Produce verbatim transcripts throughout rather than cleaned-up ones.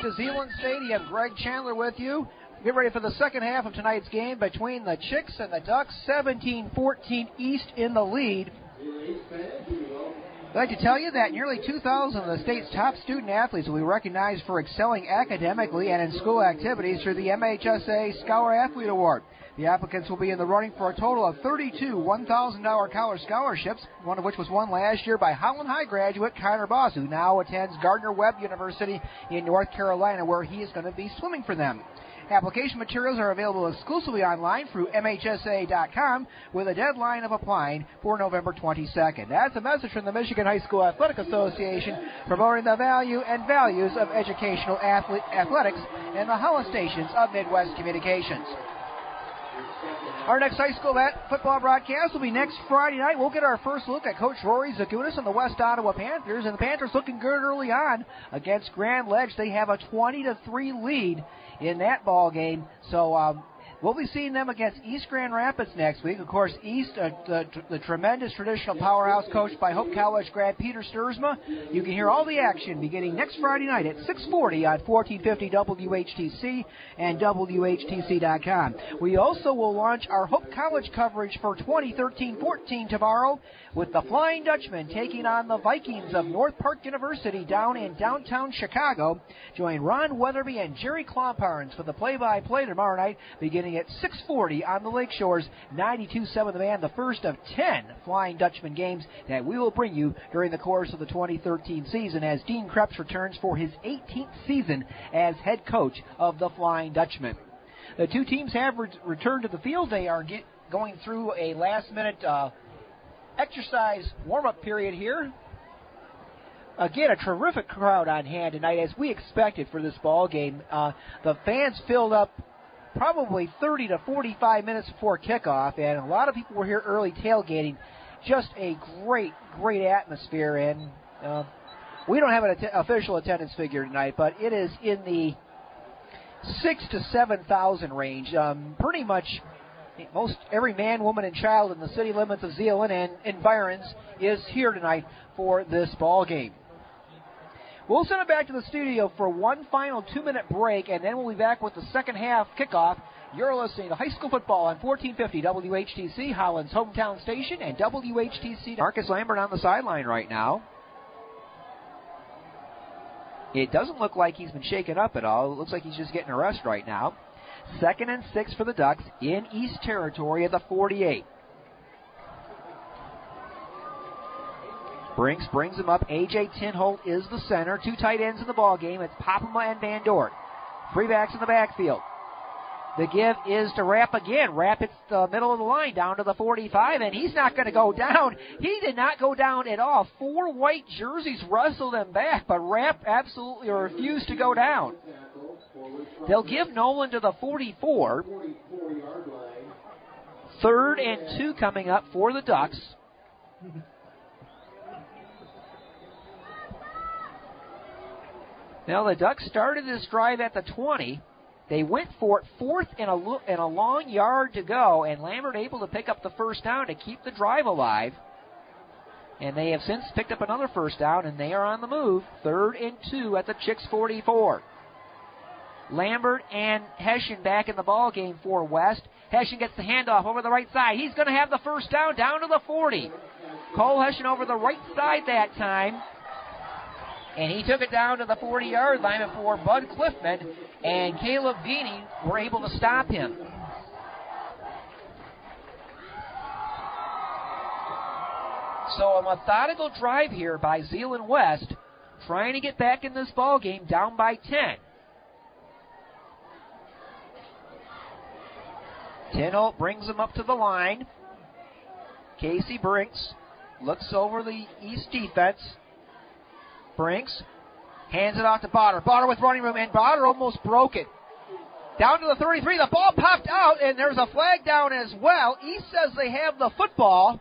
to Zeeland Stadium. Greg Chandler with you. Get ready for the second half of tonight's game between the Chicks and the Ducks. seventeen fourteen East in the lead. I'd like to tell you that nearly two thousand of the state's top student athletes will be recognized for excelling academically and in school activities through the M H S A Scholar Athlete Award. The applicants will be in the running for a total of thirty-two one thousand dollars college scholarships, one of which was won last year by Holland High graduate Connor Boss, who now attends Gardner-Webb University in North Carolina, where he is going to be swimming for them. Application materials are available exclusively online through M H S A dot com with a deadline of applying for November twenty-second. That's a message from the Michigan High School Athletic Association promoting the value and values of educational athlete athletics and the Holland stations of Midwest Communications. Our next high school football broadcast will be next Friday night. We'll get our first look at Coach Rory Zagunis and the West Ottawa Panthers. And the Panthers looking good early on against Grand Ledge. They have a twenty to three lead in that ball game. So um, we'll be seeing them against East Grand Rapids next week. Of course, East, uh, the, the tremendous traditional powerhouse coached by Hope College grad Peter Sturzma. You can hear all the action beginning next Friday night at six forty on fourteen fifty W H T C and W H T C dot com. We also will launch our Hope College coverage for twenty thirteen fourteen tomorrow with the Flying Dutchman taking on the Vikings of North Park University down in downtown Chicago. Join Ron Weatherby and Jerry Klomparns for the play-by-play tomorrow night beginning at six forty on the Lakeshores ninety-two point seven The Man, the first of ten Flying Dutchman games that we will bring you during the course of the twenty thirteen season as Dean Krebs returns for his eighteenth season as head coach of the Flying Dutchman. The two teams have re- returned to the field. They are get, going through a last-minute uh, exercise warm-up period here. Again, a terrific crowd on hand tonight, as we expected for this ball game. Uh, the fans filled up probably thirty to forty-five minutes before kickoff, and a lot of people were here early tailgating. Just a great, great atmosphere, and uh, we don't have an att- official attendance figure tonight, but it is in the six to seven thousand range. Um, pretty much most every man, woman, and child in the city limits of Zeeland and environs is here tonight for this ball game. We'll send it back to the studio for one final two-minute break, and then we'll be back with the second half kickoff. You're listening to High School Football on fourteen fifty W H T C, Holland's hometown station, and W H T C. Marcus Lambert on the sideline right now. It doesn't look like he's been shaken up at all. It looks like he's just getting a rest right now. Second and six for the Ducks in East Territory at the forty-eight. Brinks brings him up. A J Tinholt is the center. Two tight ends in the ball game. It's Popema and Van Dort. Three backs in the backfield. The give is to Rapp again. Rapp hits the middle of the line down to the forty-five, and he's not going to go down. He did not go down at all. Four white jerseys wrestled him back, but Rapp absolutely refused to go down. They'll give Nolan to the forty-four. Third and two coming up for the Ducks. Now, the Ducks started this drive at the twenty. They went for it fourth and a, lo- and a long yard to go, and Lambert able to pick up the first down to keep the drive alive. And they have since picked up another first down, and they are on the move. Third and two at the Chicks forty-four. Lambert and Hessian back in the ball game for West. Hessian gets the handoff over the right side. He's going to have the first down down to the forty. Cole Hessian over the right side that time. And he took it down to the forty-yard line before Bud Cliffman and Caleb Beanie were able to stop him. So a methodical drive here by Zeeland West, trying to get back in this ball game down by ten. Tinholt brings him up to the line. Casey Brinks looks over the East defense. Brinks hands it off to Botter. Botter with running room, and Botter almost broke it. Down to the thirty-three. The ball popped out, and there's a flag down as well. East says they have the football.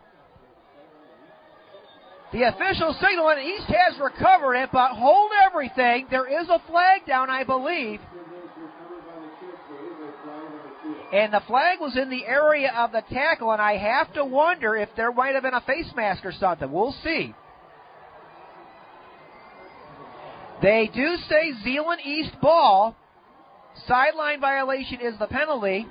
The official signal, and East has recovered it, but hold everything. There is a flag down, I believe. And the flag was in the area of the tackle, and I have to wonder if there might have been a face mask or something. We'll see. They do say Zeeland East ball. Sideline violation is the penalty.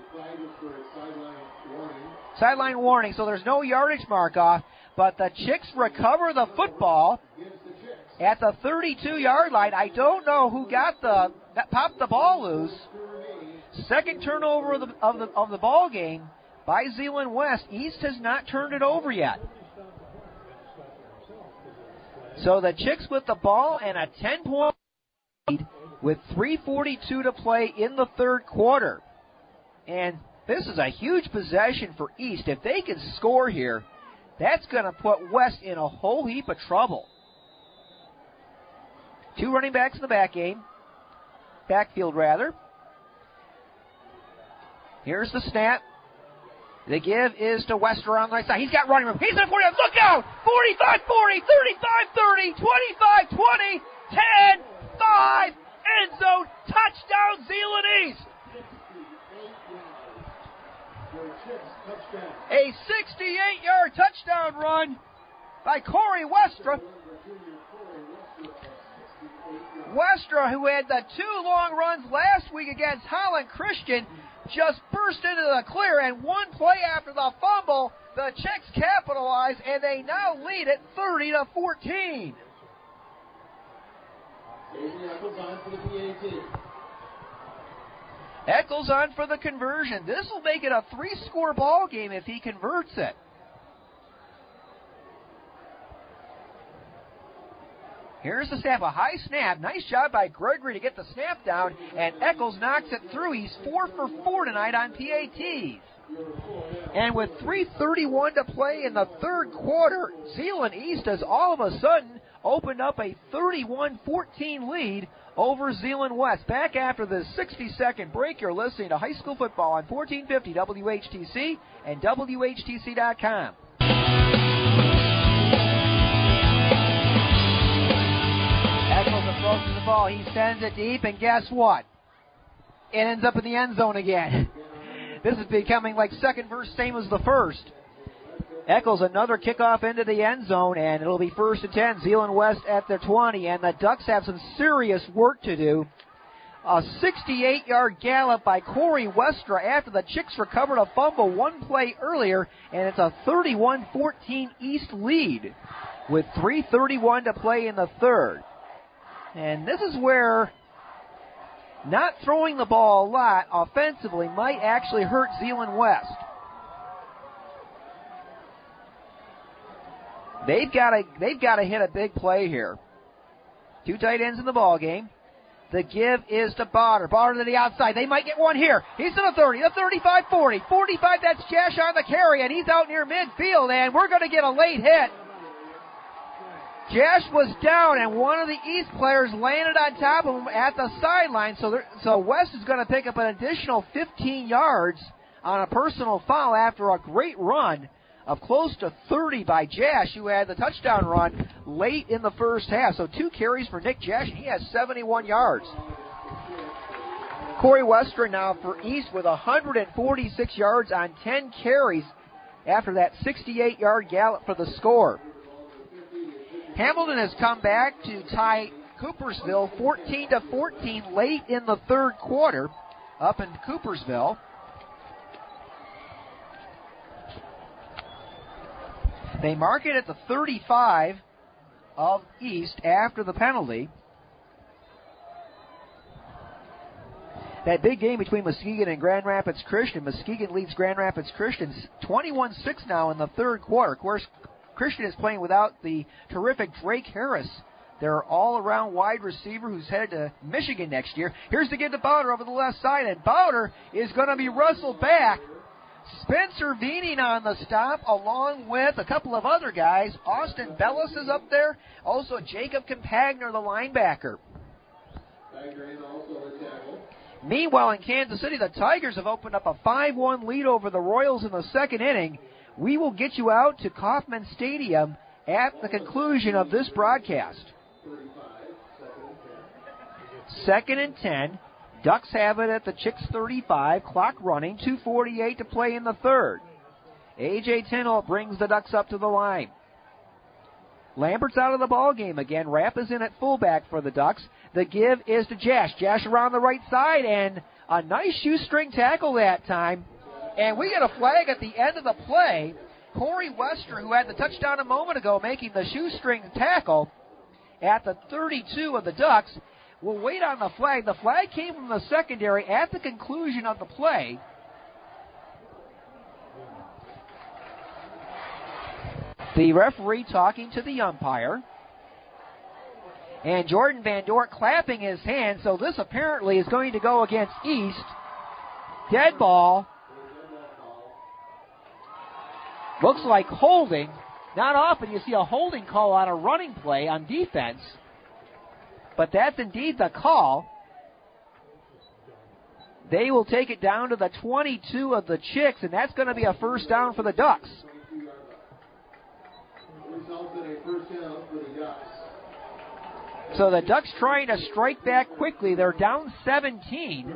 Sideline warning, so there's no yardage mark off, but the Chicks recover the football at the thirty-two-yard line. I don't know who got the that popped the ball loose. Second turnover of the of the, of the ball game by Zeeland West. East has not turned it over yet. So the Chicks with the ball and a ten-point lead with three forty-two to play in the third quarter. And this is a huge possession for East. If they can score here, that's going to put West in a whole heap of trouble. Two running backs in the back game. Backfield, rather. Here's the snap. The give is to Wester on the right side. He's got running room. He's at forty. Look out! forty-five forty, thirty-five thirty, twenty-five twenty, ten five. End zone. Touchdown, Zeeland East. A sixty-eight-yard touchdown run by Corey Westra. Westra, who had the two long runs last week against Holland Christian, just burst into the clear, and one play after the fumble, the Chicks capitalize, and they now lead it thirty to fourteen. Eccles on for the conversion. This will make it a three-score ball game if he converts it. Here's the snap, a high snap. Nice job by Gregory to get the snap down, and Eccles knocks it through. He's four for four tonight on P A Ts. And with three thirty-one to play in the third quarter, Zeeland East has all of a sudden opened up a thirty-one fourteen lead over Zeeland West. Back after the sixty-second break, you're listening to High School Football on fourteen fifty W H T C and W H T C dot com. Eccles approaches the ball. He sends it deep, and guess what? It ends up in the end zone again. This is becoming like second verse, same as the first. Eccles, another kickoff into the end zone, and it'll be first and ten. Zeeland West at their twenty, and the Ducks have some serious work to do. A sixty-eight-yard gallop by Corey Westra after the Chicks recovered a fumble one play earlier, and it's a thirty-one fourteen East lead with three thirty-one to play in the third. And this is where not throwing the ball a lot offensively might actually hurt Zeeland West. They've got to they've got to hit a big play here. Two tight ends in the ball game. The give is to Botter. Botter to the outside. They might get one here. He's to the thirty, the thirty-five forty. forty-five, that's Jash on the carry, and he's out near midfield, and we're going to get a late hit. Jash was down, and one of the East players landed on top of him at the sideline, so, so West is going to pick up an additional fifteen yards on a personal foul after a great run of close to thirty by Jash, who had the touchdown run late in the first half. So two carries for Nick Jash, and he has seventy-one yards. Corey Westra now for East with one hundred forty-six yards on ten carries after that sixty-eight-yard gallop for the score. Hamilton has come back to tie Coopersville fourteen to fourteen late in the third quarter up in Coopersville. They mark it at the thirty-five of East after the penalty. That big game between Muskegon and Grand Rapids Christian. Muskegon leads Grand Rapids Christian twenty-one six now in the third quarter. Of course, Christian is playing without the terrific Drake Harris, their all-around wide receiver who's headed to Michigan next year. Here's the give to Bowder over the left side, and Bowder is going to be wrestled back. Spencer Veening on the stop, along with a couple of other guys. Austin Bellis is up there. Also, Jacob Compagner, the linebacker. Meanwhile, in Kansas City, the Tigers have opened up a five one lead over the Royals in the second inning. We will get you out to Kauffman Stadium at the conclusion of this broadcast. Second and ten. Ducks have it at the Chicks thirty-five. Clock running. two forty-eight to play in the third. A J Tindall brings the Ducks up to the line. Lambert's out of the ball game again. Rapp is in at fullback for the Ducks. The give is to Jash. Jash around the right side, and a nice shoestring tackle that time. And we get a flag at the end of the play. Corey Wester, who had the touchdown a moment ago, making the shoestring tackle at the thirty-two of the Ducks. We'll wait on the flag. The flag came from the secondary at the conclusion of the play. The referee talking to the umpire. And Jordan Van Dort clapping his hands, so this apparently is going to go against East. Dead ball. Looks like holding. Not often you see a holding call on a running play on defense, but that's indeed the call. They will take it down to the twenty-two of the Chicks, and that's going to be a first down for the Ducks. So the Ducks trying to strike back quickly. They're down seventeen.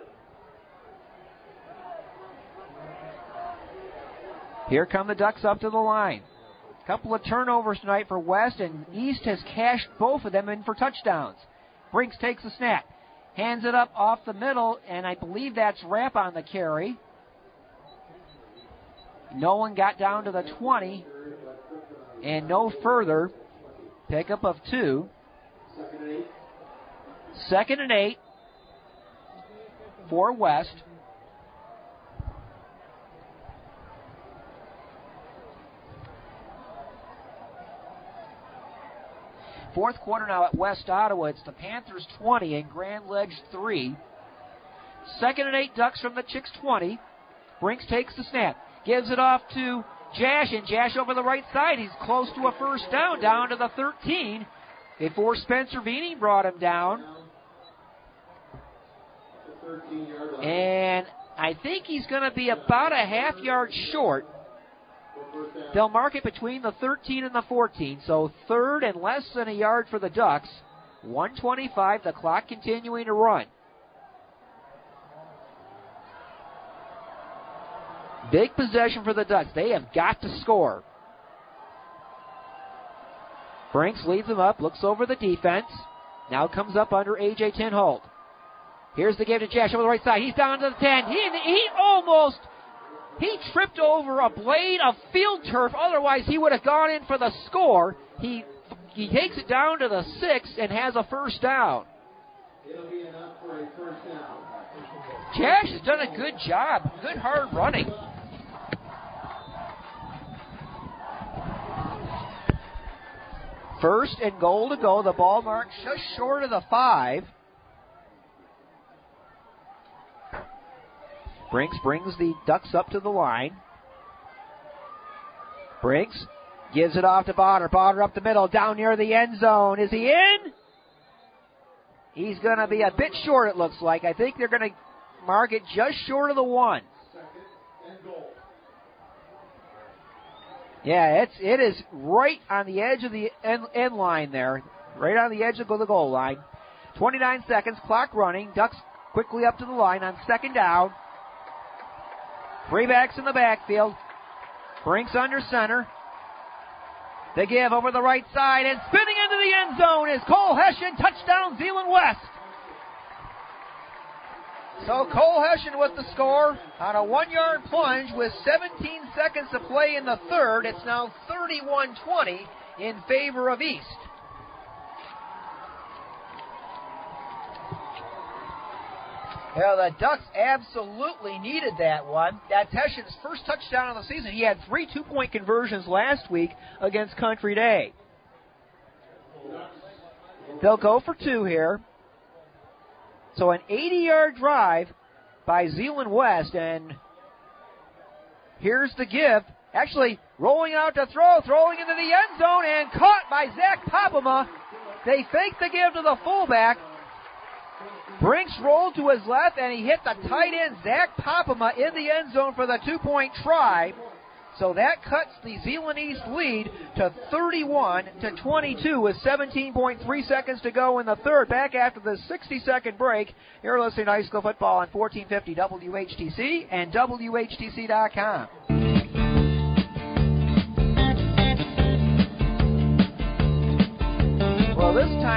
Here come the Ducks up to the line. Couple of turnovers tonight for West, and East has cashed both of them in for touchdowns. Brinks takes the snap, hands it up off the middle, and I believe that's Rapp on the carry. No one got down to the twenty, and no further. Pickup of two. Second and eight for West. Fourth quarter now at West Ottawa. It's the Panthers twenty and Grand Ledge three. Second and eight, Ducks from the Chicks twenty. Brinks takes the snap. Gives it off to Jash, and Jash over the right side. He's close to a first down, down to the thirteen. Before Spencer Vini brought him down. And I think he's going to be about a half yard short. They'll mark it between the thirteen and the fourteen. So third and less than a yard for the Ducks. one twenty-five, the clock continuing to run. Big possession for the Ducks. They have got to score. Brinks leads them up, looks over the defense. Now comes up under A J Tinholt. Here's the give to Jash over the right side. He's down to the ten. He, he almost, he tripped over a blade of field turf. Otherwise, he would have gone in for the score. He, he takes it down to the six and has a first down. It'll be enough for a first down. Jash has done a good job. Good hard running. First and goal to go. The ball marked just short of the five. Brinks brings the Ducks up to the line. Brinks gives it off to Bonner. Bonner up the middle, down near the end zone. Is he in? He's going to be a bit short, it looks like. I think they're going to mark it just short of the one. Second and goal. Yeah, it's it is right on the edge of the end, end line there, right on the edge of the goal line. twenty-nine seconds, clock running. Ducks quickly up to the line on second down. Three backs in the backfield. Brinks under center. The give over the right side, and spinning into the end zone is Cole Hession. Touchdown, Zeeland West. So Cole Hession with the score on a one-yard plunge with seventeen seconds to play in the third. It's now thirty-one twenty in favor of East. Yeah, the Ducks absolutely needed that one. That's Hession's first touchdown of the season. He had three two-point conversions last week against Country Day. They'll go for two here. So an eighty-yard drive by Zeeland West, and here's the give. Actually, rolling out to throw, throwing into the end zone, and caught by Zach Popema. They fake the give to the fullback. Brinks rolled to his left, and he hit the tight end, Zach Popema, in the end zone for the two-point try. So that cuts the Zeeland East lead to thirty-one to twenty-two with seventeen point three seconds to go in the third. Back after the sixty-second break. You're listening to high school football on fourteen fifty W H T C and W H T C dot com.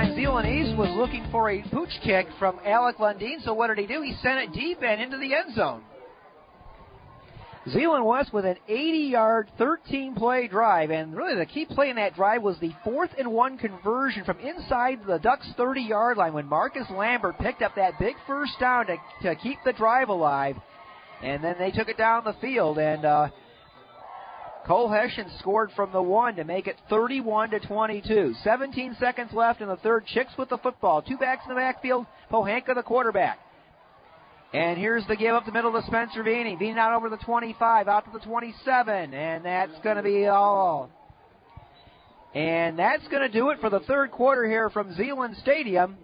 time, Zeeland East was looking for a pooch kick from Alec Lundeen, so what did he do? He sent it deep and into the end zone. Zeeland West with an eighty-yard, thirteen-play drive, and really the key play in that drive was the fourth and one conversion from inside the Ducks' thirty-yard line when Marcus Lambert picked up that big first down to, to keep the drive alive, and then they took it down the field, and uh, Cole Hessian scored from the one to make it thirty-one to twenty-two. seventeen seconds left in the third. Chicks with the football. Two backs in the backfield. Pohanka the quarterback. And here's the give up the middle to Spencer Veeney. Veeney out over the twenty-five, out to the twenty-seven, and that's going to be all. And that's going to do it for the third quarter here from Zeeland Stadium.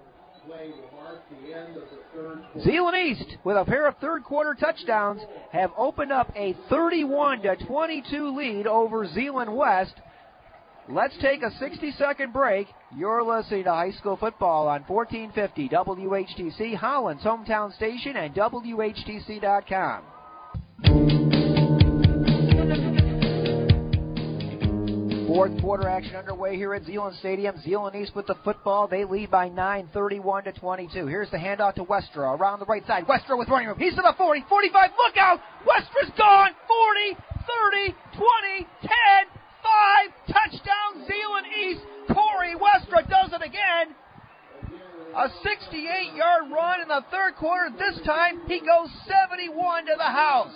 Zeeland East, with a pair of third quarter touchdowns, have opened up a thirty-one to twenty-two lead over Zeeland West. Let's take a sixty-second break. You're listening to high school football on fourteen fifty W H T C, Holland's hometown station, and W H T C dot com. Fourth quarter action underway here at Zeeland Stadium. Zeeland East with the football. They lead by nine, thirty-one to twenty-two. Here's the handoff to Westra around the right side. Westra with running room. He's to the forty, forty-five. Look out! Westra's gone. forty, thirty, twenty, ten. Five, touchdown Zeeland East. Corey Westra does it again. A sixty-eight-yard run in the third quarter. This time he goes seventy-one to the house.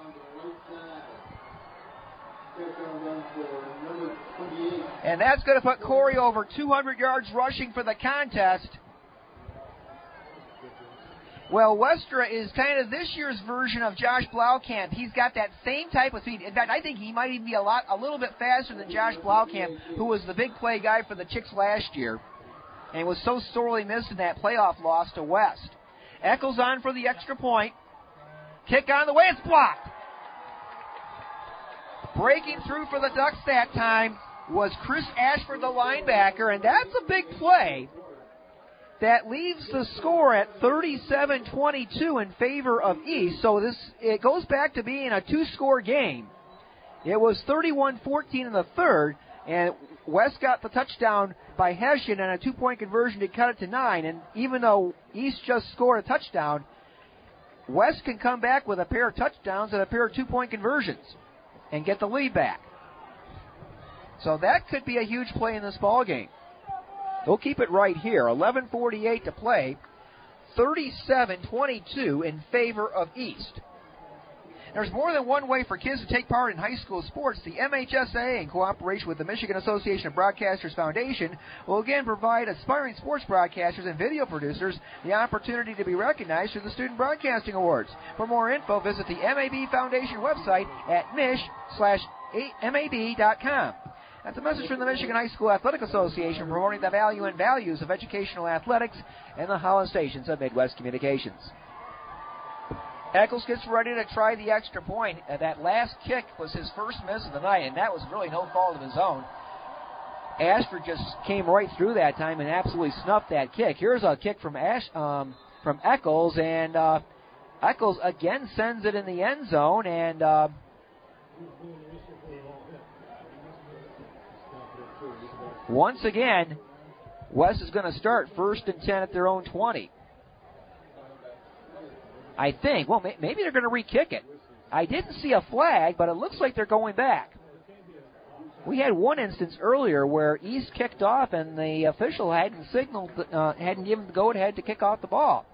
And that's going to put Corey over two hundred yards rushing for the contest. Well, Westra is kind of this year's version of Josh Blaukamp. He's got that same type of speed. In fact, I think he might even be a lot, a little bit faster than Josh Blaukamp, who was the big play guy for the Chicks last year, and was so sorely missed in that playoff loss to West. Eccles on for the extra point. Kick on the way. It's blocked. Breaking through for the Ducks that time was Chris Ashford, the linebacker, and that's a big play. That leaves the score at thirty-seven twenty-two in favor of East. So this it goes back to being a two-score game. It was thirty-one fourteen in the third, and West got the touchdown by Hessian and a two-point conversion to cut it to nine. And even though East just scored a touchdown, West can come back with a pair of touchdowns and a pair of two-point conversions and get the lead back. So that could be a huge play in this ball game. We'll keep it right here. eleven forty-eight to play. thirty-seven twenty-two in favor of East. There's more than one way for kids to take part in high school sports. The M H S A, in cooperation with the Michigan Association of Broadcasters Foundation, will again provide aspiring sports broadcasters and video producers the opportunity to be recognized through the Student Broadcasting Awards. For more info, visit the M A B Foundation website at mish slash M A B dot com. That's a message from the Michigan High School Athletic Association promoting the value and values of educational athletics and the Holland stations of Midwest Communications. Eccles gets ready to try the extra point. Uh, that last kick was his first miss of the night, and that was really no fault of his own. Ashford just came right through that time and absolutely snuffed that kick. Here's a kick from Ash, um, from Eccles, and uh, Eccles again sends it in the end zone, and uh, once again, West is going to start first and ten at their own twenty. I think. Well, may- maybe they're going to re-kick it. I didn't see a flag, but it looks like they're going back. We had one instance earlier where East kicked off and the official hadn't signaled, uh, hadn't given the go-ahead to kick off the ball.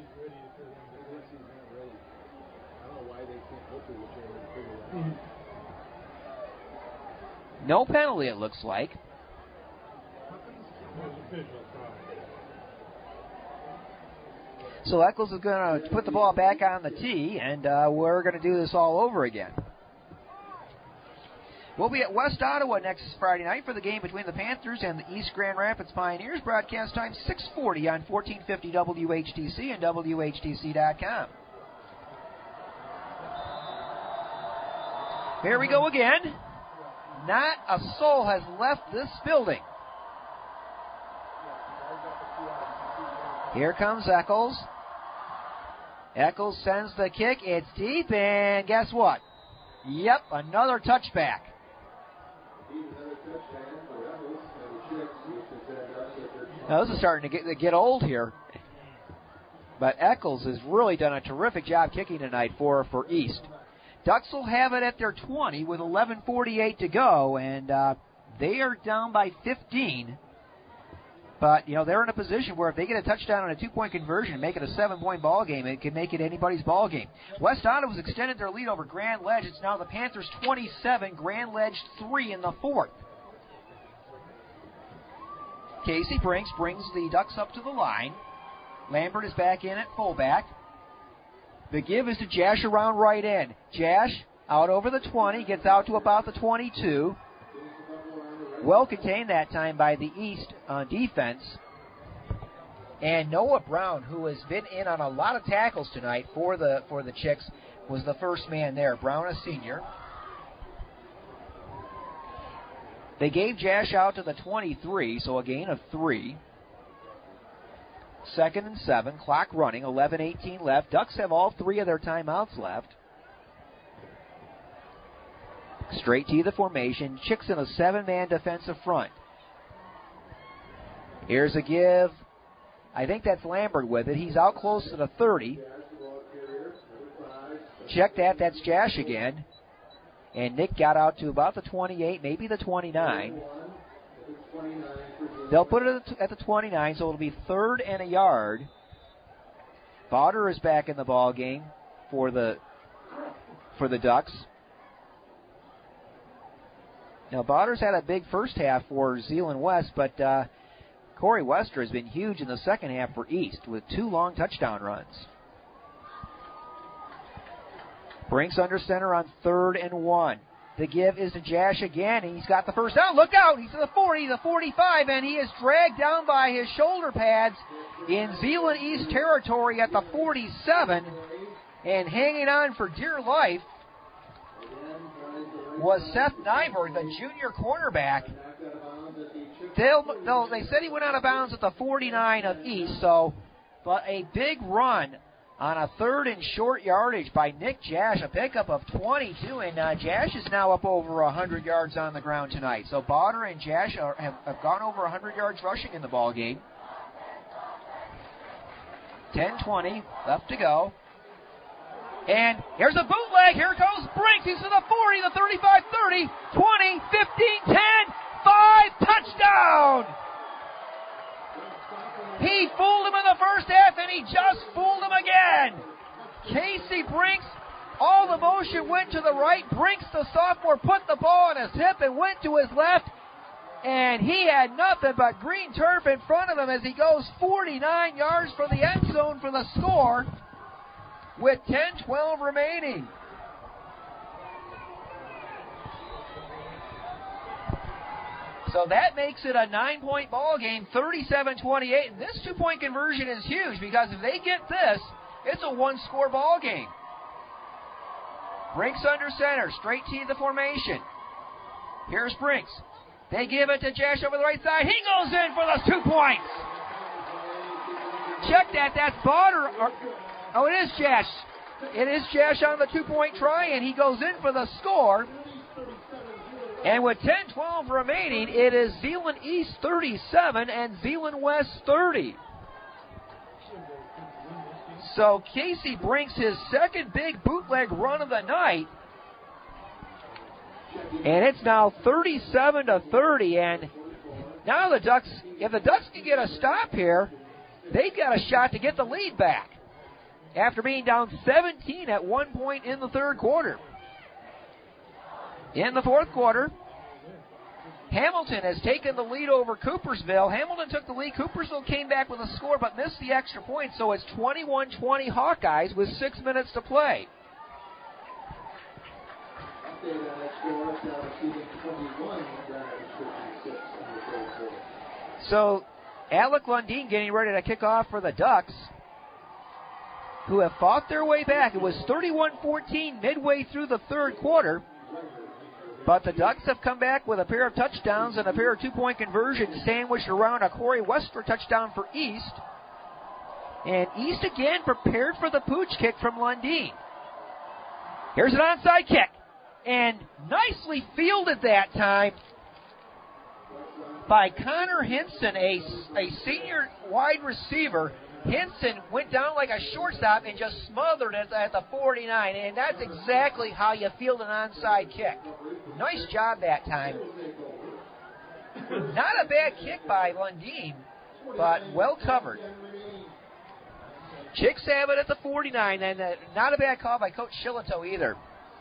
No penalty, it looks like. So Eccles is going to put the ball back on the tee, and uh, we're going to do this all over again. We'll be at West Ottawa next Friday night for the game between the Panthers and the East Grand Rapids Pioneers. Broadcast time six forty on fourteen fifty W H T C and W H T C dot com. Here we go again. Not a soul has left this building. Here comes Eccles. Eccles sends the kick. It's deep, and guess what? Yep, another touchback. Now, this is starting to get, to get old here. But Eccles has really done a terrific job kicking tonight for, for East. Ducks will have it at their twenty with eleven forty-eight to go, and uh, they are down by fifteen. But, you know, they're in a position where if they get a touchdown on a two-point conversion and make it a seven-point ball game, it can make it anybody's ball game. West Ottawa's extended their lead over Grand Ledge. It's now the Panthers twenty-seven, Grand Ledge three in the fourth. Casey Brinks brings the Ducks up to the line. Lambert is back in at fullback. The give is to Jash around right end. Jash out over the twenty, gets out to about the twenty-two. Well contained that time by the East on defense. And Noah Brown, who has been in on a lot of tackles tonight for the for the Chicks, was the first man there. Brown, a senior. They gave Jash out to the twenty-three, so a gain of three. Second and seven, clock running, eleven eighteen left. Ducks have all three of their timeouts left. Straight to the formation. Chicks in a seven-man defensive front. Here's a give. I think that's Lambert with it. He's out close to the thirty. Check that. That's Jash again. And Nick got out to about the twenty-eight, maybe the twenty-nine. They'll put it at the twenty-nine, so it'll be third and a yard. Bauder is back in the ball game for the for the Ducks. Now, Bauder's had a big first half for Zeeland West, but uh, Corey Wester has been huge in the second half for East with two long touchdown runs. Brinks under center on third and one. The give is to Jash again. He's got the first down. Look out! He's to the forty, the forty-five, and he is dragged down by his shoulder pads in Zeeland East territory at the forty-seven. And hanging on for dear life was Seth Nyberg, the junior cornerback. They'll, they'll, they said he went out of bounds at the forty-nine of East, so but a big run on a third and short yardage by Nick Jash, a pickup of twenty-two, and uh, Jash is now up over one hundred yards on the ground tonight. So Bauder and Jash are, have, have gone over one hundred yards rushing in the ball game. ten twenty left to go. And here's a bootleg. Here goes Brinks. He's to the forty, the thirty-five, thirty, twenty, fifteen, ten, five, touchdown! He fooled him in the first half, and he just fooled him again. Casey Brinks, all the motion went to the right. Brinks, the sophomore, put the ball on his hip and went to his left. And he had nothing but green turf in front of him as he goes forty-nine yards for the end zone for the score with ten twelve remaining. So that makes it a nine-point ball game, thirty-seven twenty-eight. And this two-point conversion is huge because if they get this, it's a one-score ball game. Brinks under center, straight to the formation. Here's Brinks. They give it to Jash over the right side. He goes in for those two points. Check that. That's Bauder. Oh, it is Jash. It is Jash on the two-point try, and he goes in for the score. And with ten twelve remaining, it is Zeeland East thirty-seven and Zeeland West thirty. So Casey Brinks his second big bootleg run of the night. And it's now thirty-seven to thirty. And now the Ducks, if the Ducks can get a stop here, they've got a shot to get the lead back after being down seventeen at one point in the third quarter. In the fourth quarter, Hamilton has taken the lead over Coopersville. Hamilton took the lead. Coopersville came back with a score but missed the extra point, so it's twenty-one twenty Hawkeyes with six minutes to play. So Alec Lundeen getting ready to kick off for the Ducks, who have fought their way back. It was thirty-one fourteen midway through the third quarter. But the Ducks have come back with a pair of touchdowns and a pair of two-point conversions sandwiched around a Corey Wester touchdown for East. And East again prepared for the pooch kick from Lundeen. Here's an onside kick. And nicely fielded that time by Connor Hinson, a, a senior wide receiver. Hinson went down like a shortstop and just smothered it at the forty-nine, and that's exactly how you field an onside kick. Nice job that time. Not a bad kick by Lundeen, but well covered. Chicks have it at the forty-nine, and uh, not a bad call by Coach Shillito either.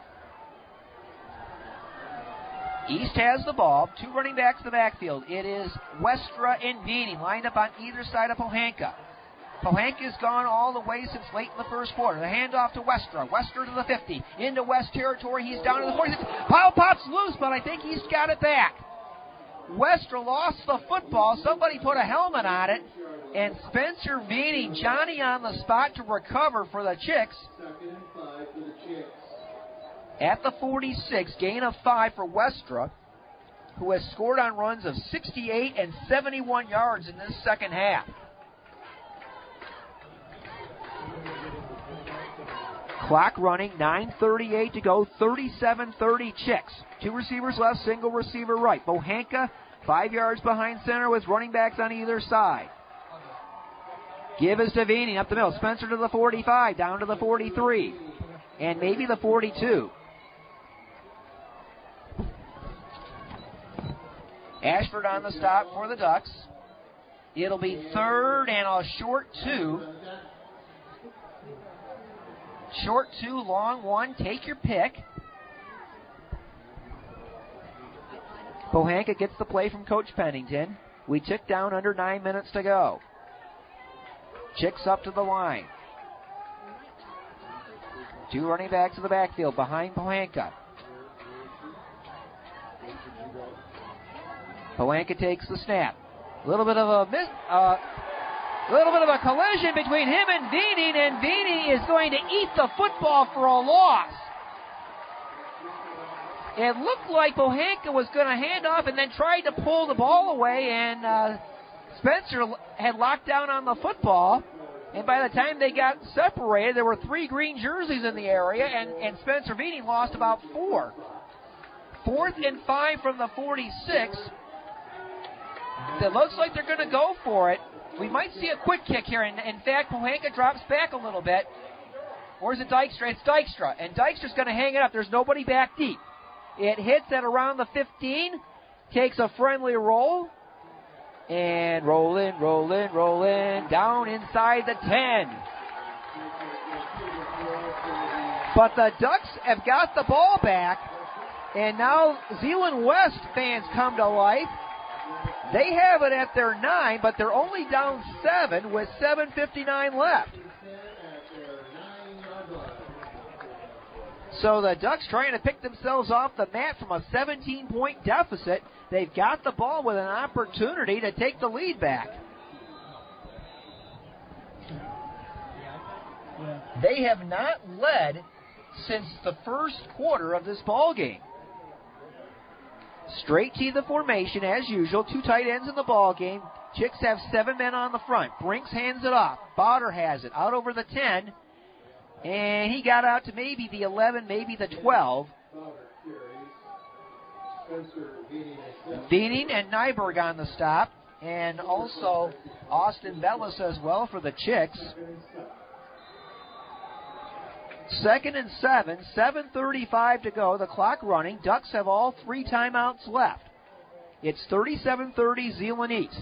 East has the ball. Two running backs in the backfield. It is Westra and Beanie lined up on either side of Pohanka. Pohanka's gone all the way since late in the first quarter. The handoff to Westra. Westra to the fifty. Into West territory. He's down to the forty-six. Pile pops loose, but I think he's got it back. Westra lost the football. Somebody put a helmet on it. And Spencer Beanie, Johnny on the spot to recover for the Chicks. Second and five for the Chicks. At the forty-six, gain of five for Westra, who has scored on runs of sixty-eight and seventy-one yards in this second half. Clock running, nine thirty-eight to go, thirty-seven thirty Chicks. Two receivers left, single receiver right. Pohanka, five yards behind center with running backs on either side. Give is to Vini up the middle. Spencer to the forty-five, down to the forty-three, and maybe the forty-two. Ashford on the stop for the Ducks. It'll be third and a short two. Short two, long one. Take your pick. Pohanka gets the play from Coach Pennington. We tick down under nine minutes to go. Chicks up to the line. Two running backs in the backfield behind Pohanka. Pohanka takes the snap. A little bit of a miss, uh, little bit of a collision between him and Vini, and Vini is going to eat the football for a loss. It looked like Pohanka was going to hand off and then tried to pull the ball away, and uh, Spencer had locked down on the football. And by the time they got separated, there were three green jerseys in the area, and, and Spencer Vini lost about four. Fourth and five from the forty-six. It looks like they're going to go for it. We might see a quick kick here. In, in fact, Pohanka drops back a little bit. Or is it Dykstra? It's Dykstra. And Dykstra's going to hang it up. There's nobody back deep. It hits at around the fifteen. Takes a friendly roll. And roll in, roll in, roll in. Down inside the ten. But the Ducks have got the ball back. And now Zeeland West fans come to life. They have it at their nine, but they're only down seven with seven fifty-nine left. So the Ducks trying to pick themselves off the mat from a seventeen-point deficit. They've got the ball with an opportunity to take the lead back. They have not led since the first quarter of this ball game. Straight to the formation as usual. Two tight ends in the ball game. Chicks have seven men on the front. Brinks hands it off. Botter has it out over the ten. And he got out to maybe the eleven, maybe the twelve. Veening and Nyberg on the stop. And also Austin Bellis as well for the Chicks. Second and seven, seven thirty-five to go. The clock running. Ducks have all three timeouts left. It's thirty-seven thirty Zeeland East.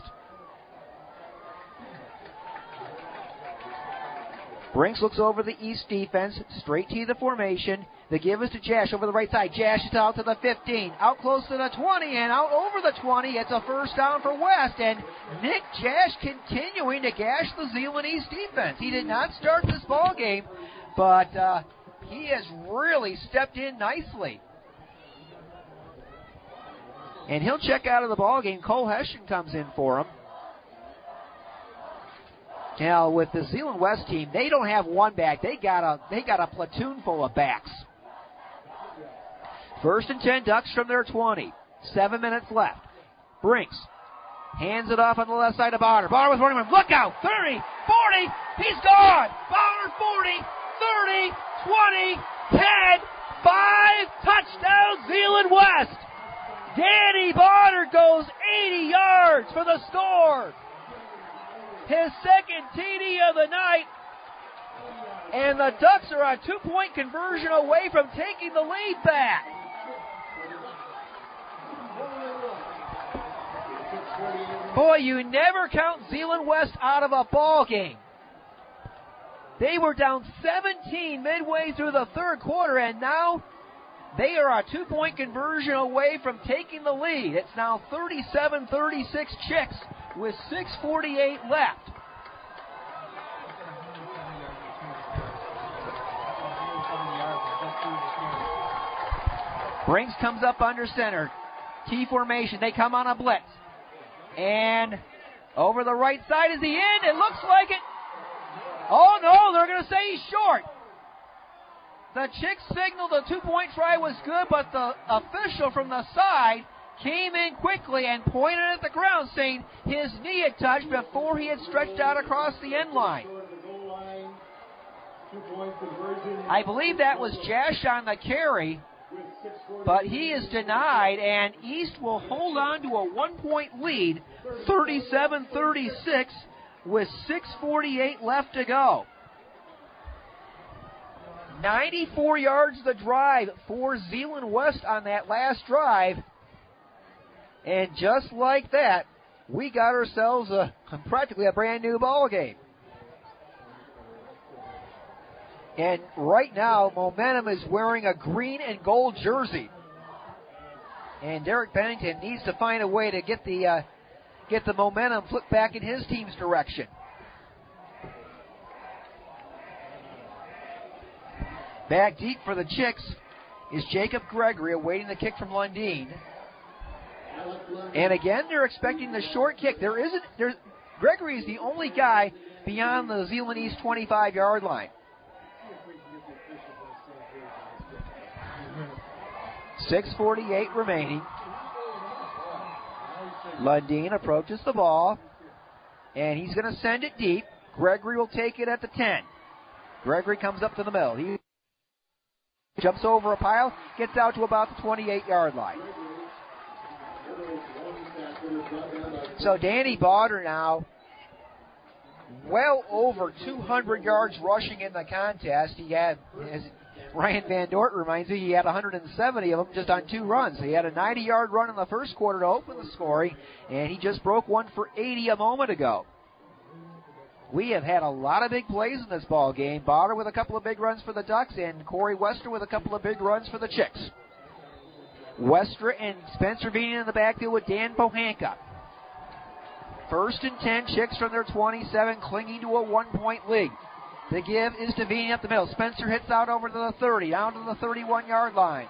Brinks looks over the East defense, straight to the formation. The give is to Jash over the right side. Jash is out to the fifteen, out close to the twenty, and out over the twenty. It's a first down for West, and Nick Jash continuing to gash the Zeeland East defense. He did not start this ball game, but uh, he has really stepped in nicely. And he'll check out of the ball game. Cole Hessian comes in for him. Now, with the Zeeland West team, they don't have one back. They got a they got a platoon full of backs. First and ten, Ducks from their twenty. Seven minutes left. Brinks hands it off on the left side of Bonner. Bonner was running. Look out! thirty, forty, he's gone! Bonner forty, thirty, twenty, ten, five, touchdown Zeeland West! Danny Bonner goes eighty Edwards for the score. His second T D of the night. And the Ducks are a two-point conversion away from taking the lead back. Boy, you never count Zeeland West out of a ball game. They were down seventeen midway through the third quarter, and now they are a two-point conversion away from taking the lead. It's now thirty-seven thirty-six Chicks with six forty-eight left. Brinks comes up under center. T formation. They come on a blitz. And over the right side is the end. It looks like it. Oh, no, they're going to say he's short. The Chicks signaled the two-point try was good, but the official from the side came in quickly and pointed at the ground, saying his knee had touched before he had stretched out across the end line. I believe that was Jash on the carry, but he is denied, and East will hold on to a one-point lead, thirty-seven thirty-six, with six forty-eight left to go. ninety-four yards the drive for Zeeland West on that last drive, and just like that, we got ourselves a practically a brand new ball game. And right now, Momentum is wearing a green and gold jersey. And Derek Bennington needs to find a way to get the uh, get the momentum flipped back in his team's direction. Back deep for the Chicks is Jacob Gregory, awaiting the kick from Lundeen. And again, they're expecting the short kick. There isn't. There's, Gregory is the only guy beyond the Zeeland East twenty-five-yard line. six forty-eight remaining. Lundeen approaches the ball, and he's going to send it deep. Gregory will take it at the ten. Gregory comes up to the middle. He jumps over a pile, gets out to about the twenty-eight-yard line. So Danny Bauder now well over two hundred yards rushing in the contest. He had, as Ryan Van Dort reminds me, he had one hundred seventy of them just on two runs. He had a ninety-yard run in the first quarter to open the scoring, and he just broke one for eighty a moment ago. We have had a lot of big plays in this ball game. Bauder with a couple of big runs for the Ducks, and Corey Wester with a couple of big runs for the Chicks. Wester and Spencer Veening in the backfield with Dan Pohanka. First and ten, Chicks from their twenty-seven, clinging to a one-point lead. The give is to Veening up the middle. Spencer hits out over to the thirty, down to the thirty-one-yard line.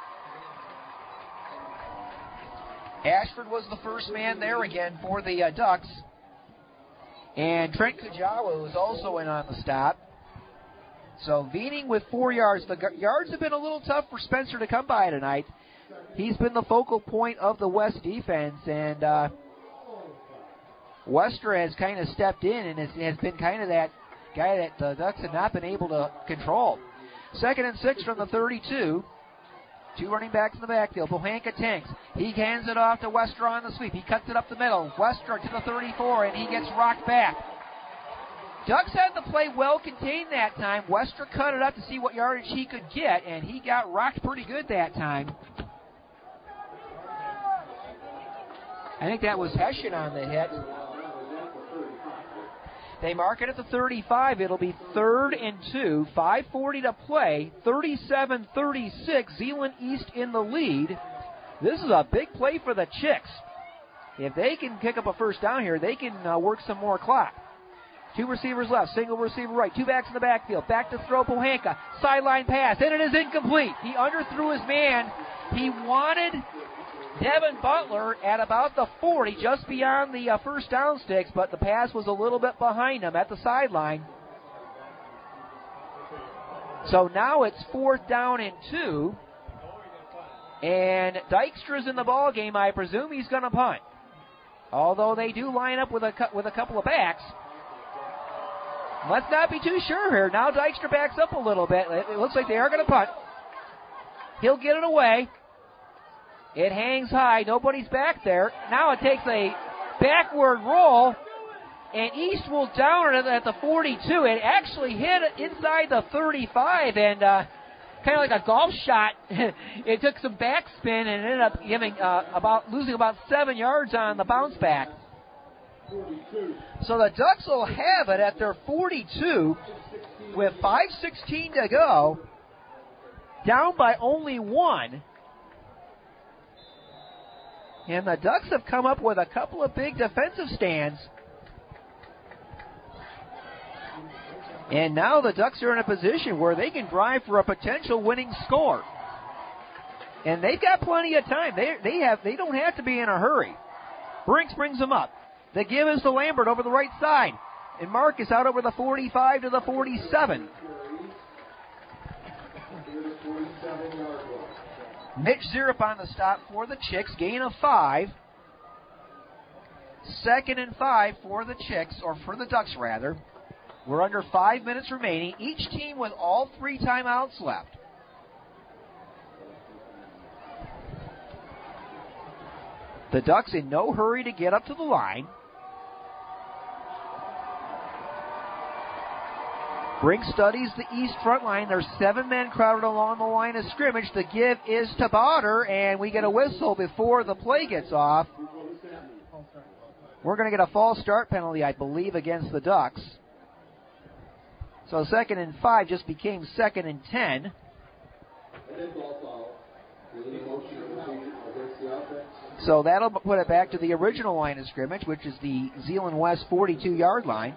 Ashford was the first man there again for the uh, Ducks. And Trent Kajawa was also in on the stop. So Veening with four yards. The gu- yards have been a little tough for Spencer to come by tonight. He's been the focal point of the West defense, and uh, Wester has kind of stepped in and has, has been kind of that guy that the Ducks have not been able to control. Second and six from the thirty-two. Two running backs in the backfield. Pohanka tanks. He hands it off to Wester on the sweep. He cuts it up the middle. Wester to the thirty-four, and he gets rocked back. Ducks had the play well contained that time. Wester cut it up to see what yardage he could get, and he got rocked pretty good that time. I think that was Hessian on the hit. They mark it at the thirty-five. It'll be third and two. five forty to play. thirty-seven thirty-six. Zeeland East in the lead. This is a big play for the Chicks. If they can pick up a first down here, they can uh, work some more clock. Two receivers left. Single receiver right. Two backs in the backfield. Back to throw Pohanka. Sideline pass. And it is incomplete. He underthrew his man. He wanted Devin Butler at about the forty, just beyond the uh, first down sticks, but the pass was a little bit behind him at the sideline. So now it's fourth down and two, and Dykstra's in the ball game. I presume he's going to punt, although they do line up with a with a couple of backs. Let's not be too sure here. Now Dykstra backs up a little bit. It looks like they are going to punt. He'll get it away. It hangs high. Nobody's back there. Now it takes a backward roll, and East will down it at the forty-two. It actually hit inside the thirty-five, and uh, kind of like a golf shot. It took some backspin and ended up giving uh, about losing about seven yards on the bounce back. So the Ducks will have it at their forty-two with five sixteen to go, down by only one. And the Ducks have come up with a couple of big defensive stands. And now the Ducks are in a position where they can drive for a potential winning score. And they've got plenty of time. They they have they don't have to be in a hurry. Brinks brings them up. The give is to Lambert over the right side. And Marcus out over the forty-five to the forty-seven. Mitch Zirup on the stop for the Chicks. Gain of five. Second and five for the Chicks, or for the Ducks rather. We're under five minutes remaining. Each team with all three timeouts left. The Ducks in no hurry to get up to the line. Brink studies the East front line. There's seven men crowded along the line of scrimmage. The give is to Botter, and we get a whistle before the play gets off. We're going to get a false start penalty, I believe, against the Ducks. So second and five just became second and ten. So that'll put it back to the original line of scrimmage, which is the Zeeland West forty-two-yard line.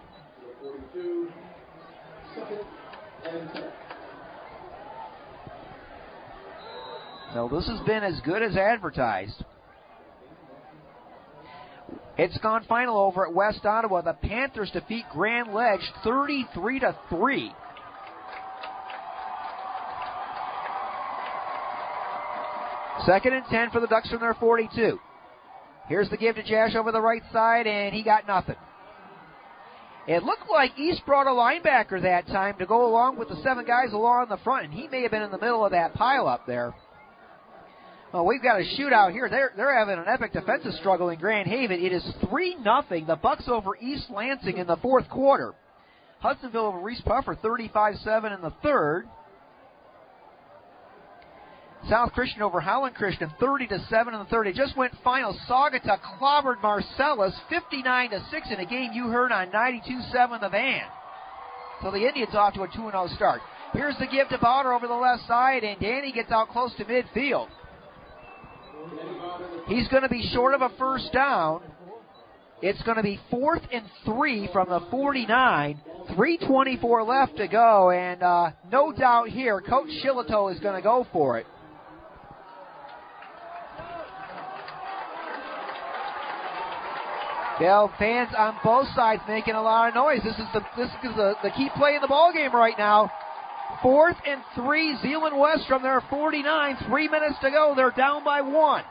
So this has been as good as advertised. It's gone final over at West Ottawa. The Panthers defeat Grand Ledge thirty-three to three. Second and ten for the Ducks from their forty-two. Here's the give to Jash over the right side, and he got nothing. It looked like East brought a linebacker that time to go along with the seven guys along the front, and he may have been in the middle of that pile up there. Well, we've got a shootout here. They're they're having an epic defensive struggle in Grand Haven. It is three nothing. The Bucks over East Lansing in the fourth quarter. Hudsonville over Reese Puffer thirty-five seven in the third. South Christian over Howland Christian thirty to seven in the third. It just went final. Saugatuck clobbered Marcellus fifty-nine to six in a game you heard on ninety-two seven The Van. So the Indians off to a two and oh start. Here's the give to Bauder over the left side, and Danny gets out close to midfield. He's going to be short of a first down. It's going to be fourth and three from the forty-nine. three twenty-four left to go, and uh, no doubt here, Coach Shillito is going to go for it. Well, fans on both sides making a lot of noise. This is the this is the, the key play in the ball game right now. Fourth and three, Zeeland West from their forty-nine. Three minutes to go. They're down by one.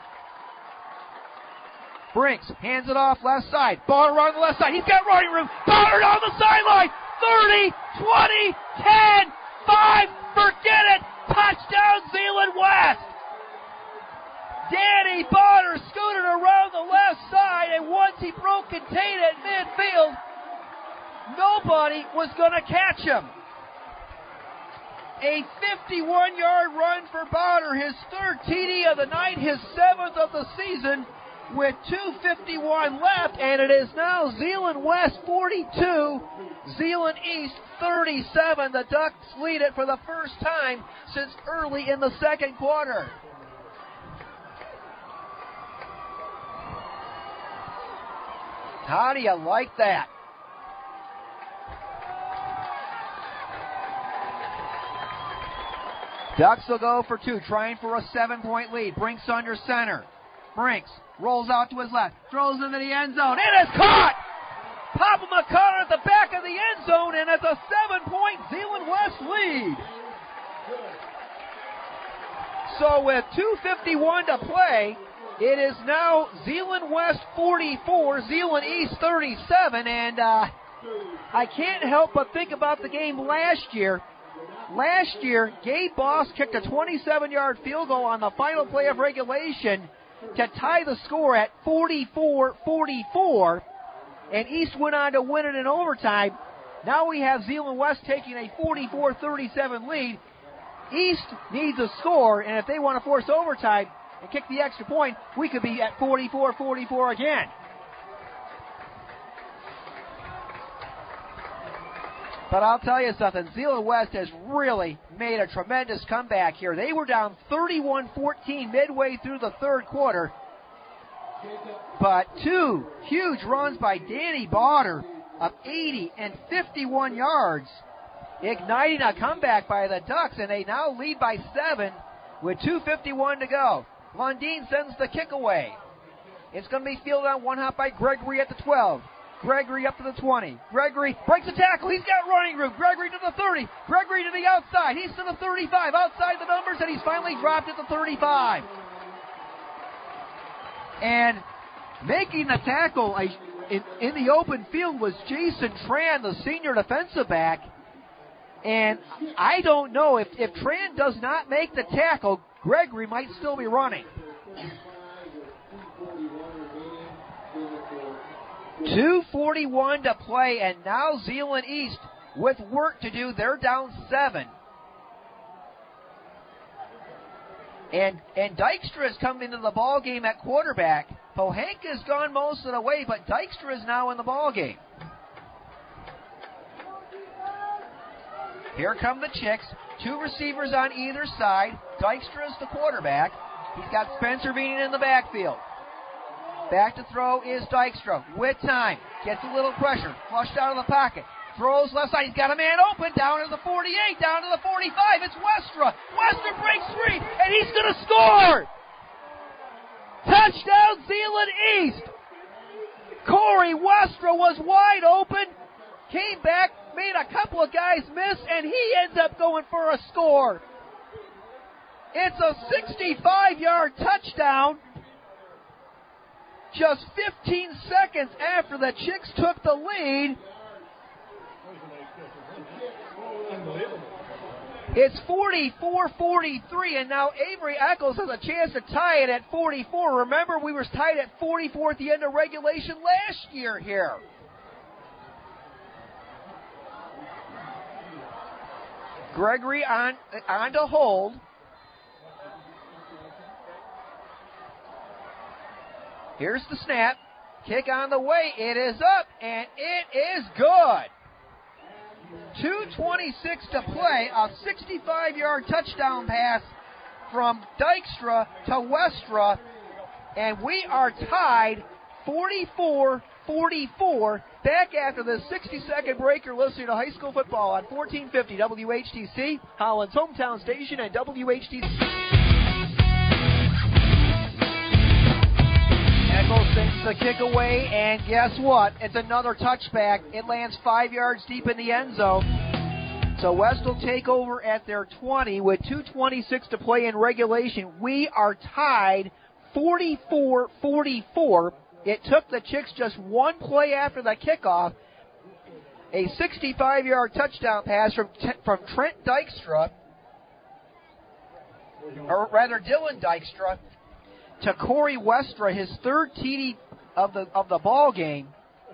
Brinks hands it off left side. Ball around the left side. He's got running room. Ball on the sideline. thirty, twenty, ten, five. Forget it. Touchdown, Zeeland West. Danny Bonner scooted around the left side, and once he broke contain at midfield, nobody was going to catch him. A fifty-one-yard run for Bonner, his third T D of the night, his seventh of the season, with two fifty-one left, and it is now Zeeland West forty-two, Zeeland East thirty-seven. The Ducks lead it for the first time since early in the second quarter. How do you like that? Ducks will go for two, trying for a seven-point lead. Brinks under center. Brinks rolls out to his left, throws into the end zone. It is caught! Papa McConnell at the back of the end zone, and it's a seven-point Zeeland West lead. So with two fifty-one to play, it is now Zeeland West forty-four, Zeeland East thirty-seven, and uh, I can't help but think about the game last year. Last year, Gabe Boss kicked a twenty-seven-yard field goal on the final play of regulation to tie the score at forty-four forty-four, and East went on to win it in overtime. Now we have Zeeland West taking a forty-four thirty-seven lead. East needs a score, and if they want to force overtime and kick the extra point, we could be at forty-four forty-four again. But I'll tell you something, Zeeland West has really made a tremendous comeback here. They were down thirty-one fourteen midway through the third quarter. But two huge runs by Danny Bauder of eighty and fifty-one yards, igniting a comeback by the Ducks, and they now lead by seven with two fifty-one to go. Lundeen sends the kick away. It's going to be fielded on one hop by Gregory at the twelve. Gregory up to the twenty. Gregory breaks a tackle. He's got running room. Gregory to the thirty. Gregory to the outside. He's to the thirty-five. Outside the numbers, and he's finally dropped at the thirty-five. And making the tackle in, in the open field was Jason Tran, the senior defensive back. And I don't know, if, if Tran does not make the tackle, Gregory might still be running. two forty-one to play, and now Zeeland East with work to do. They're down seven. And and Dykstra has come into the ball game at quarterback. Pohanka has gone most of the way, but Dykstra is now in the ball game. Here come the Chicks. Two receivers on either side. Dykstra is the quarterback. He's got Spencer Beaning in the backfield. Back to throw is Dykstra with time. Gets a little pressure. Flushed out of the pocket. Throws left side. He's got a man open. Down to the forty-eight. Down to the forty-five. It's Westra. Westra breaks free, and he's going to score. Touchdown, Zeeland East. Corey Westra was wide open. Came back, made a couple of guys miss, and he ends up going for a score. It's a sixty-five-yard touchdown. Just fifteen seconds after the Chicks took the lead. It's forty-four forty-three, and now Avery Eccles has a chance to tie it at forty-four. Remember, we were tied at forty-four at the end of regulation last year here. Gregory on, on to hold. Here's the snap. Kick on the way. It is up, and it is good. two twenty-six to play. A sixty-five-yard touchdown pass from Dykstra to Westra, and we are tied forty-four forty-four. Back after the sixty-second break, you're listening to high school football on fourteen fifty W H T C, Holland's hometown station, and W H T C. Eccles sends the kick away, and guess what? It's another touchback. It lands five yards deep in the end zone. So West will take over at their twenty with two twenty-six to play in regulation. We are tied forty-four forty-four. It took the Chicks just one play after the kickoff. A sixty-five-yard touchdown pass from from Trent Dykstra, or rather Dylan Dykstra, to Corey Westra, his third T D of the of the ball game.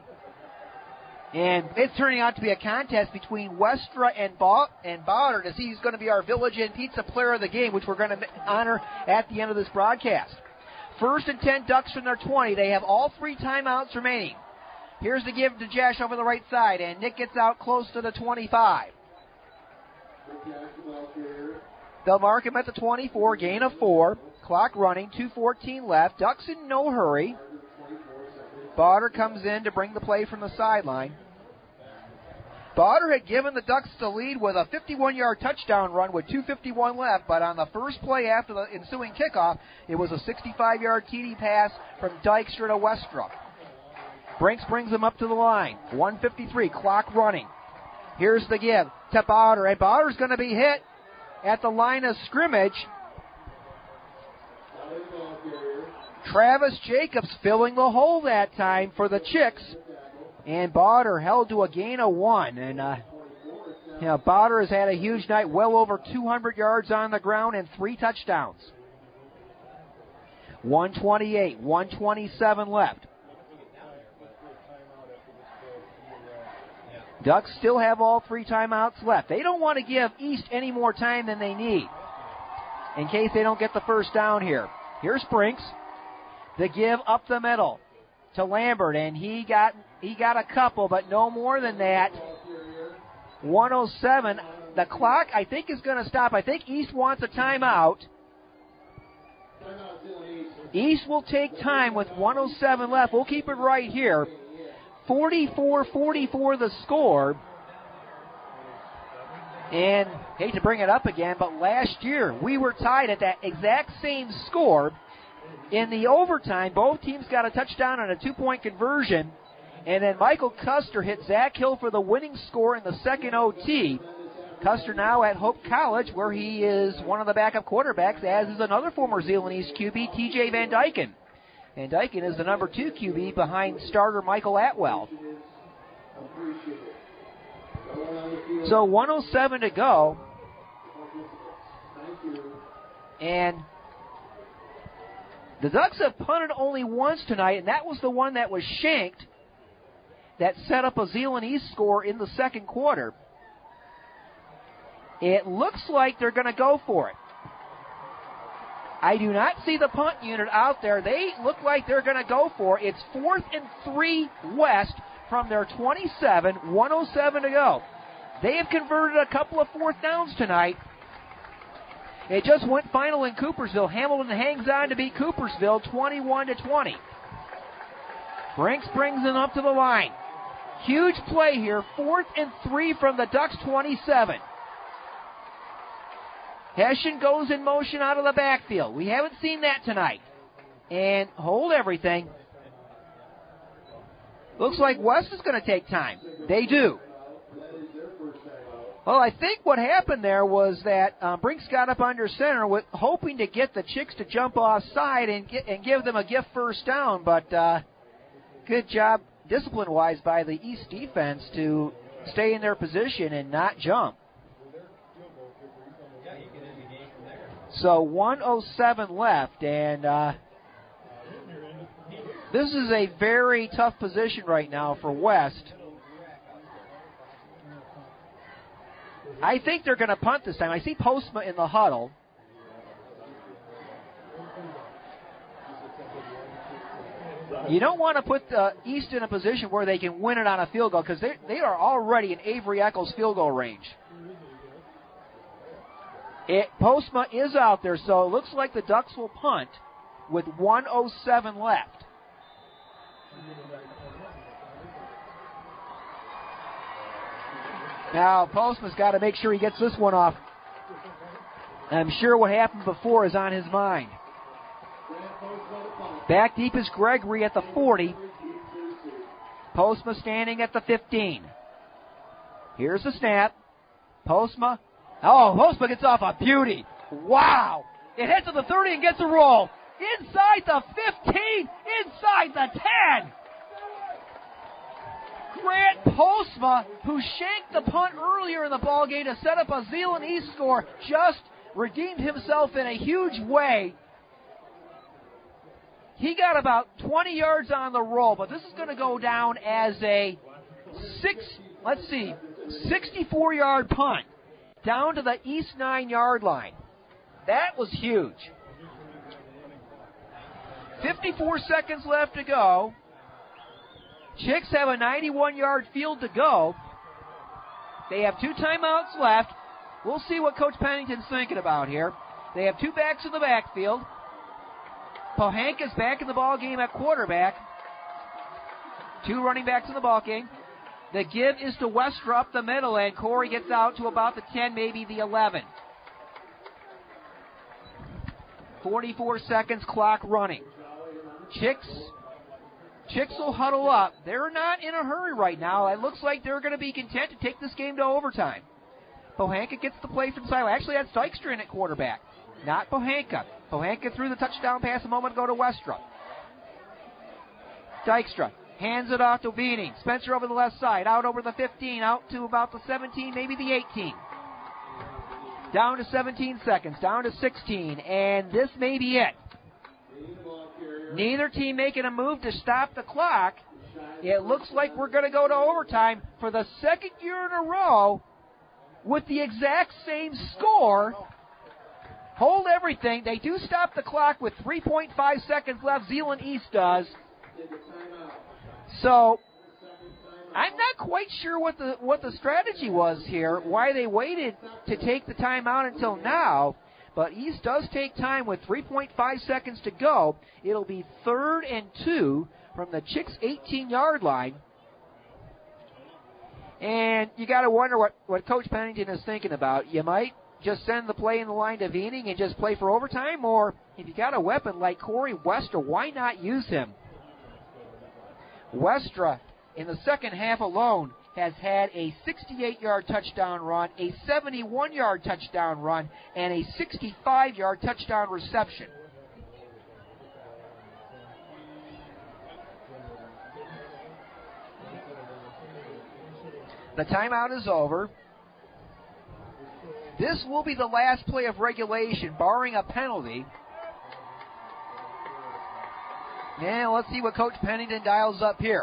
And it's turning out to be a contest between Westra and ba- and Bauder to see who's going to be our Village Inn Pizza Player of the Game, which we're going to honor at the end of this broadcast. First and ten, Ducks from their twenty. They have all three timeouts remaining. Here's the give to Josh over the right side, and Nick gets out close to the twenty-five. They'll mark him at the twenty-four, gain of four. Clock running, two fourteen left. Ducks in no hurry. Bauder comes in to bring the play from the sideline. Bauder had given the Ducks the lead with a fifty-one-yard touchdown run with two fifty-one left, but on the first play after the ensuing kickoff, it was a sixty-five-yard T D pass from Dykstra to Westra. Brinks brings him up to the line. one fifty-three, clock running. Here's the give to Bauder, and Bauder's going to be hit at the line of scrimmage. Travis Jacobs filling the hole that time for the Chicks. And Bauder held to a gain of one. And, uh, you know, Bauder has had a huge night, well over two hundred yards on the ground and three touchdowns. one twenty-eight, one twenty-seven left. Ducks still have all three timeouts left. They don't want to give East any more time than they need in case they don't get the first down here. Here's Brinks. The give up the middle to Lambert, and he got he got a couple, but no more than that. one oh seven. The clock, I think, is going to stop. I think East wants a timeout. East will take time with one oh seven left. We'll keep it right here. forty-four forty-four the score. And hate to bring it up again, but last year we were tied at that exact same score. In the overtime, both teams got a touchdown on a two-point conversion. And then Michael Custer hit Zach Hill for the winning score in the second O T. Custer now at Hope College, where he is one of the backup quarterbacks, as is another former Zeeland East Q B, T J Van Dyken. Van Dyken is the number two Q B behind starter Michael Atwell. So one oh seven to go. And the Ducks have punted only once tonight, and that was the one that was shanked that set up a Zeeland East score in the second quarter. It looks like they're going to go for it. I do not see the punt unit out there. They look like they're going to go for it. It's fourth and three West from their twenty-seven, one oh seven to go. They have converted a couple of fourth downs tonight. It just went final in Coopersville. Hamilton hangs on to beat Coopersville twenty-one to twenty. Brinks brings them up to the line. Huge play here, fourth and three from the Ducks twenty-seven. Hessian goes in motion out of the backfield. We haven't seen that tonight. And hold everything. Looks like West is going to take time. They do. Well, I think what happened there was that um, Brinks got up under center with hoping to get the Chicks to jump offside and get, and give them a gift first down, but uh, good job discipline-wise by the East defense to stay in their position and not jump. So one oh seven left, and uh, this is a very tough position right now for West. I think they're going to punt this time. I see Postma in the huddle. You don't want to put uh, East in a position where they can win it on a field goal because they are already in Avery Eccles field goal range. It, Postma is out there, so it looks like the Ducks will punt with one oh seven left. Now, Postma's got to make sure he gets this one off. I'm sure what happened before is on his mind. Back deep is Gregory at the forty. Postma standing at the fifteen. Here's the snap. Postma. Oh, Postma gets off a beauty. Wow. It hits to the thirty and gets a roll. Inside the fifteen. Inside the ten. Grant Postma, who shanked the punt earlier in the ballgame to set up a Zeeland East score, just redeemed himself in a huge way. He got about twenty yards on the roll, but this is going to go down as a six, let's see, sixty-four-yard punt down to the East nine-yard line. That was huge. fifty-four seconds left to go. Chicks have a ninety-one-yard field to go. They have two timeouts left. We'll see what Coach Pennington's thinking about here. They have two backs in the backfield. Pohanka's back in the ball game at quarterback. Two running backs in the ball game. The give is to Westra up the middle, and Corey gets out to about the ten, maybe the eleven. forty-four seconds, clock running. Chicks, Chicks will huddle up. They're not in a hurry right now. It looks like they're going to be content to take this game to overtime. Pohanka gets the play from Silo. Actually, that's Dykstra in at quarterback, not Pohanka. Pohanka threw the touchdown pass a moment ago to Westra. Dykstra hands it off to Veening. Spencer over the left side, out over the fifteen, out to about the seventeen, maybe the eighteen. Down to seventeen seconds, down to sixteen, and this may be it. Neither team making a move to stop the clock. It looks like we're going to go to overtime for the second year in a row with the exact same score. Hold everything. They do stop the clock with three point five seconds left. Zeeland East does. So I'm not quite sure what the what the strategy was here, why they waited to take the timeout until now. But East does take time with three point five seconds to go. It'll be third and two from the Chicks eighteen-yard line. And you got to wonder what, what Coach Pennington is thinking about. You might just send the play in the line to Viening and just play for overtime, or if you got a weapon like Corey Westra, why not use him? Westra, in the second half alone, has had a sixty-eight-yard touchdown run, a seventy-one-yard touchdown run, and a sixty-five-yard touchdown reception. The timeout is over. This will be the last play of regulation, barring a penalty. And let's see what Coach Pennington dials up here.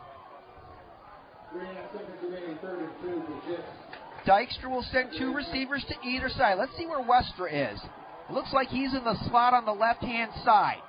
Dykstra will send two receivers to either side. Let's see where Westra is. It looks like he's in the slot on the left-hand side.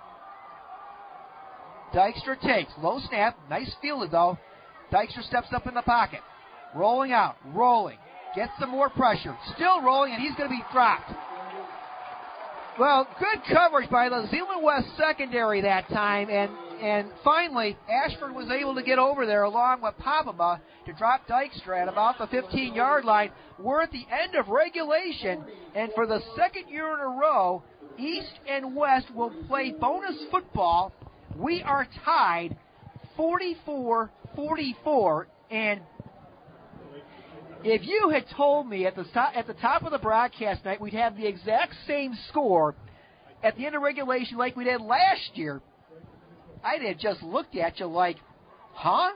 Dykstra takes. Low snap. Nice fielded, though. Dykstra steps up in the pocket. Rolling out. Rolling. Gets some more pressure. Still rolling, and he's going to be dropped. Well, good coverage by the Zeeland West secondary that time, and and finally, Ashford was able to get over there along with Papama to drop Dykstra at about the fifteen-yard line. We're at the end of regulation, and for the second year in a row, East and West will play bonus football. We are tied forty-four forty-four, and if you had told me at the top, at the top of the broadcast night we'd have the exact same score at the end of regulation like we did last year, I'd have just looked at you like, huh?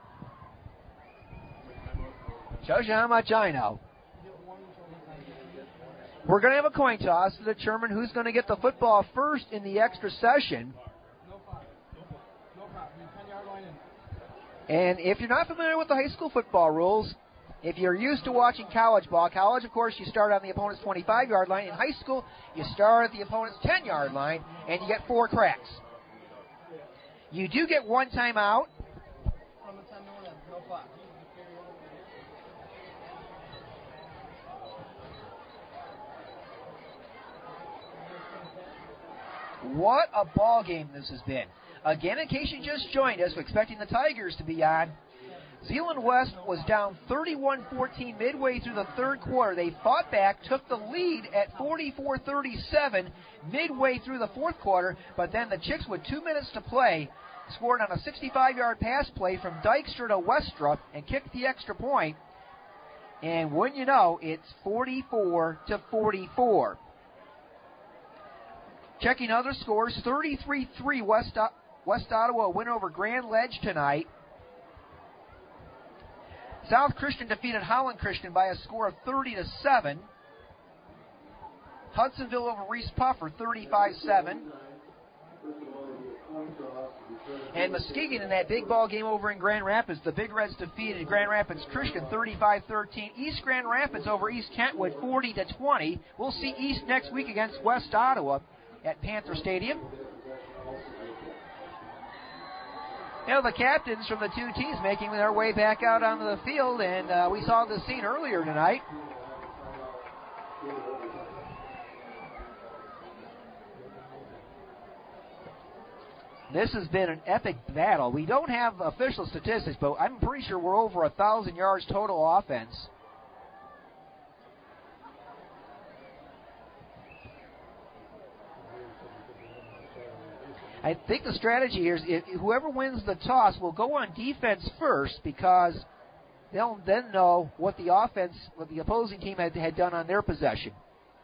Shows you how much I know. We're going to have a coin toss to determine who's going to get the football first in the extra session. And if you're not familiar with the high school football rules, if you're used to watching college ball, college, of course, you start on the opponent's twenty-five-yard line. In high school, you start at the opponent's ten-yard line, and you get four cracks. You do get one timeout. What a ball game this has been. Again, in case you just joined us, we're expecting the Tigers to be on. Zeeland West was down thirty-one fourteen midway through the third quarter. They fought back, took the lead at forty-four thirty-seven midway through the fourth quarter, but then the Chicks, with two minutes to play, scored on a sixty-five-yard pass play from Dykstra to Westra and kicked the extra point. And wouldn't you know, it's forty-four to forty-four. Checking other scores, thirty-three three West, West Ottawa win over Grand Ledge tonight. South Christian defeated Holland Christian by a score of thirty to seven. Hudsonville over Reese Puffer, thirty-five seven. And Muskegon in that big ball game over in Grand Rapids, the Big Reds defeated Grand Rapids Christian thirty-five thirteen. East Grand Rapids over East Kentwood forty to twenty. We'll see East next week against West Ottawa at Panther Stadium. You know, the captains from the two teams making their way back out onto the field, and uh, we saw this scene earlier tonight. This has been an epic battle. We don't have official statistics, but I'm pretty sure we're over one thousand yards total offense. I think the strategy here is if whoever wins the toss will go on defense first, because they'll then know what the offense, what the opposing team had, had done on their possession.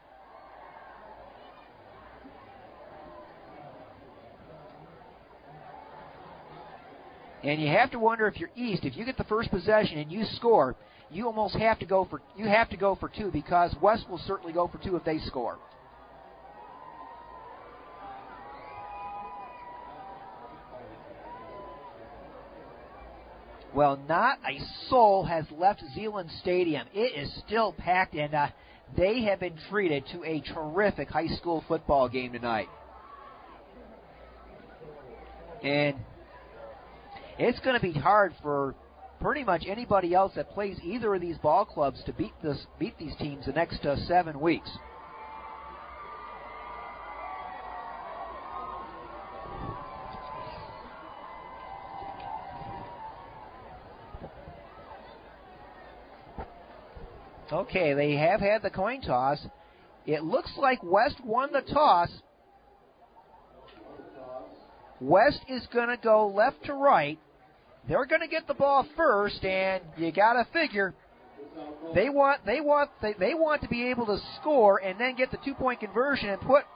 And you have to wonder if you're East, if you get the first possession and you score, you almost have to go for you have to go for two, because West will certainly go for two if they score. Well, not a soul has left Zeeland Stadium. It is still packed, and uh, they have been treated to a terrific high school football game tonight. And it's going to be hard for pretty much anybody else that plays either of these ball clubs to beat this beat these teams the next uh, seven weeks. Okay, they have had the coin toss. It looks like West won the toss. West is going to go left to right. They're going to get the ball first, and you got to figure they want they want they, they want to be able to score and then get the two-point conversion and put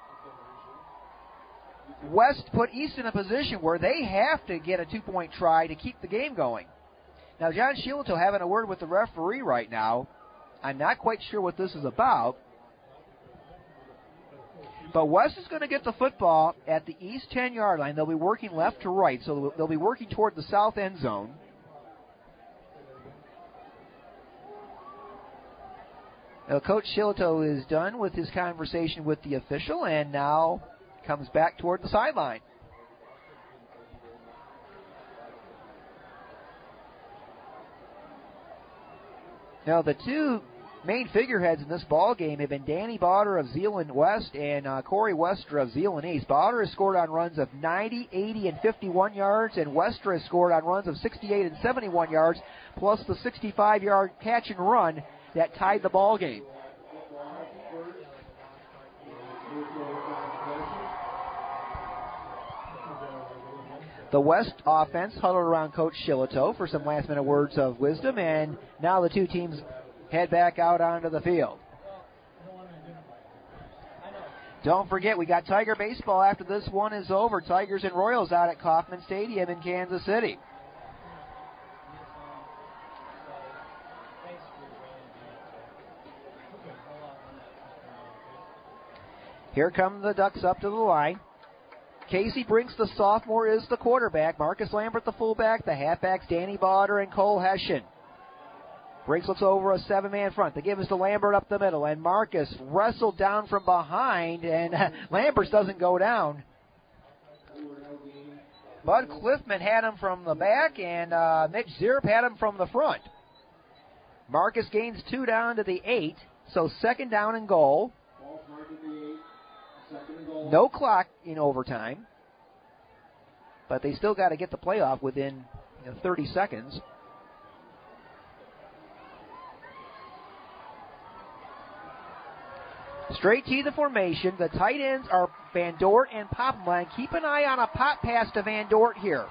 West put East in a position where they have to get a two-point try to keep the game going. Now, John Shillito having a word with the referee right now. I'm not quite sure what this is about. But West is going to get the football at the East ten-yard line. They'll be working left to right, so they'll be working toward the south end zone. Now, Coach Shillito is done with his conversation with the official and now comes back toward the sideline. Now, the two main figureheads in this ball game have been Danny Bauder of Zeeland West and uh, Corey Wester of Zeeland East. Bauder has scored on runs of ninety, eighty, and fifty-one yards, and Wester has scored on runs of sixty-eight and seventy-one yards, plus the sixty-five-yard catch and run that tied the ball game. The West offense huddled around Coach Shillito for some last-minute words of wisdom, and now the two teams head back out onto the field. Don't forget, we got Tiger baseball after this one is over. Tigers and Royals out at Kauffman Stadium in Kansas City. Here come the Ducks up to the line. Casey Brinks, the sophomore, is the quarterback. Marcus Lambert, the fullback. The halfbacks, Danny Bauder and Cole Hessian. Brinks looks over a seven-man front. They give us to Lambert up the middle, and Marcus wrestled down from behind, and uh, Lambert doesn't go down. Bud Cliffman had him from the back, and uh, Mitch Zirp had him from the front. Marcus gains two down to the eight, so second down and goal. No clock in overtime, but they still got to get the play off within you know, thirty seconds. Straight to the formation. The tight ends are Van Dort and Poppenline. Keep an eye on a pop pass to Van Dort here.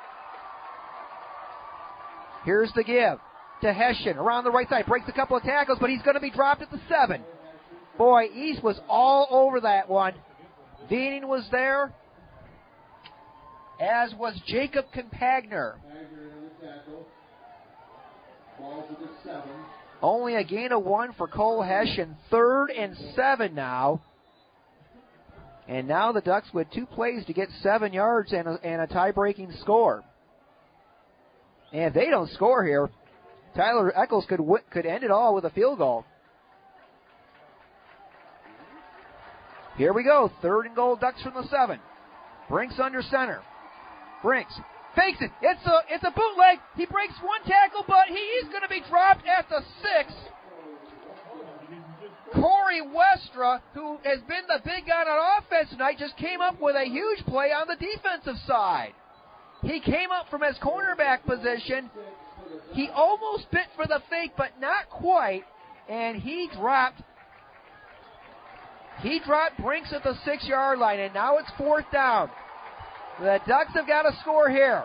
Here's the give to Hessian around the right side. Breaks a couple of tackles, but he's going to be dropped at the seven. Boy, East was all over that one. Veening was there, as was Jacob Compagner. Only a gain of one for Cole Hessian. Third and seven now. And now the Ducks with two plays to get seven yards and a, and a tie-breaking score. And if they don't score here, Tyler Eccles could could end it all with a field goal. Here we go. Third and goal, Ducks from the seven. Brinks under center. Brinks fakes it. It's a it's a bootleg. He breaks one tackle, but he's going to be dropped at the six. Corey Westra, who has been the big guy on offense tonight, just came up with a huge play on the defensive side. He came up from his cornerback position. He almost bit for the fake, but not quite. And he dropped He dropped Brinks at the six-yard line, and now it's fourth down. The Ducks have got to score here.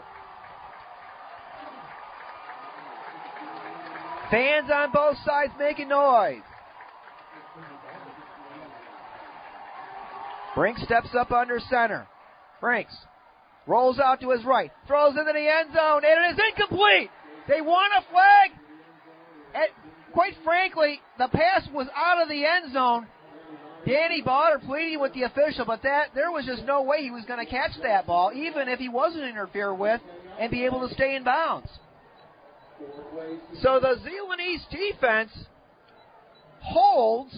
Fans on both sides making noise. Brinks steps up under center. Brinks rolls out to his right, throws into the end zone, and it is incomplete. They want a flag. And quite frankly, the pass was out of the end zone. Danny Bauder pleading with the official, but that there was just no way he was going to catch that ball, even if he wasn't interfered with, and be able to stay in bounds. So the Zeeland East defense holds,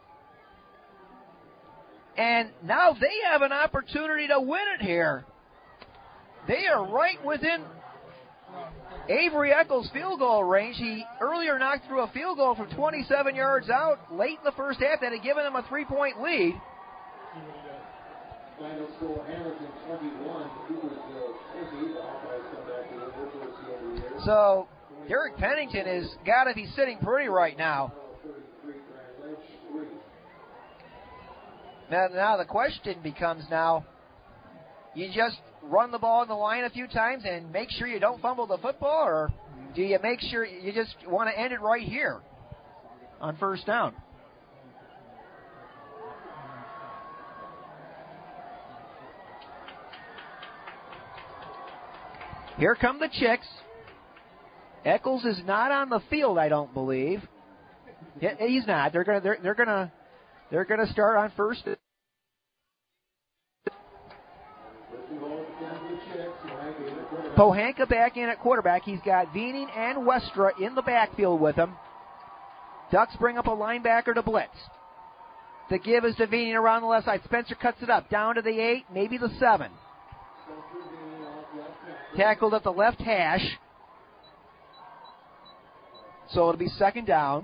and now they have an opportunity to win it here. They are right within Avery Eccles' field goal range. He earlier knocked through a field goal from twenty-seven yards out late in the first half that had given them a three-point lead. Final score, Hamilton twenty-one, Hooversville twenty. So Derek Pennington has got to be sitting pretty right now. Now, now the question becomes now, you just run the ball in the line a few times and make sure you don't fumble the football, or do you make sure you just want to end it right here on first down? Here come the Chicks. Eccles is not on the field, I don't believe. He's not. They're gonna. They're, they're gonna. They're gonna start on first. Pohanka back in at quarterback. He's got Veening and Westra in the backfield with him. Ducks bring up a linebacker to blitz. The give is to Veening around the left side. Spencer cuts it up down to the eight, maybe the seven. Tackled at the left hash. So it'll be second down.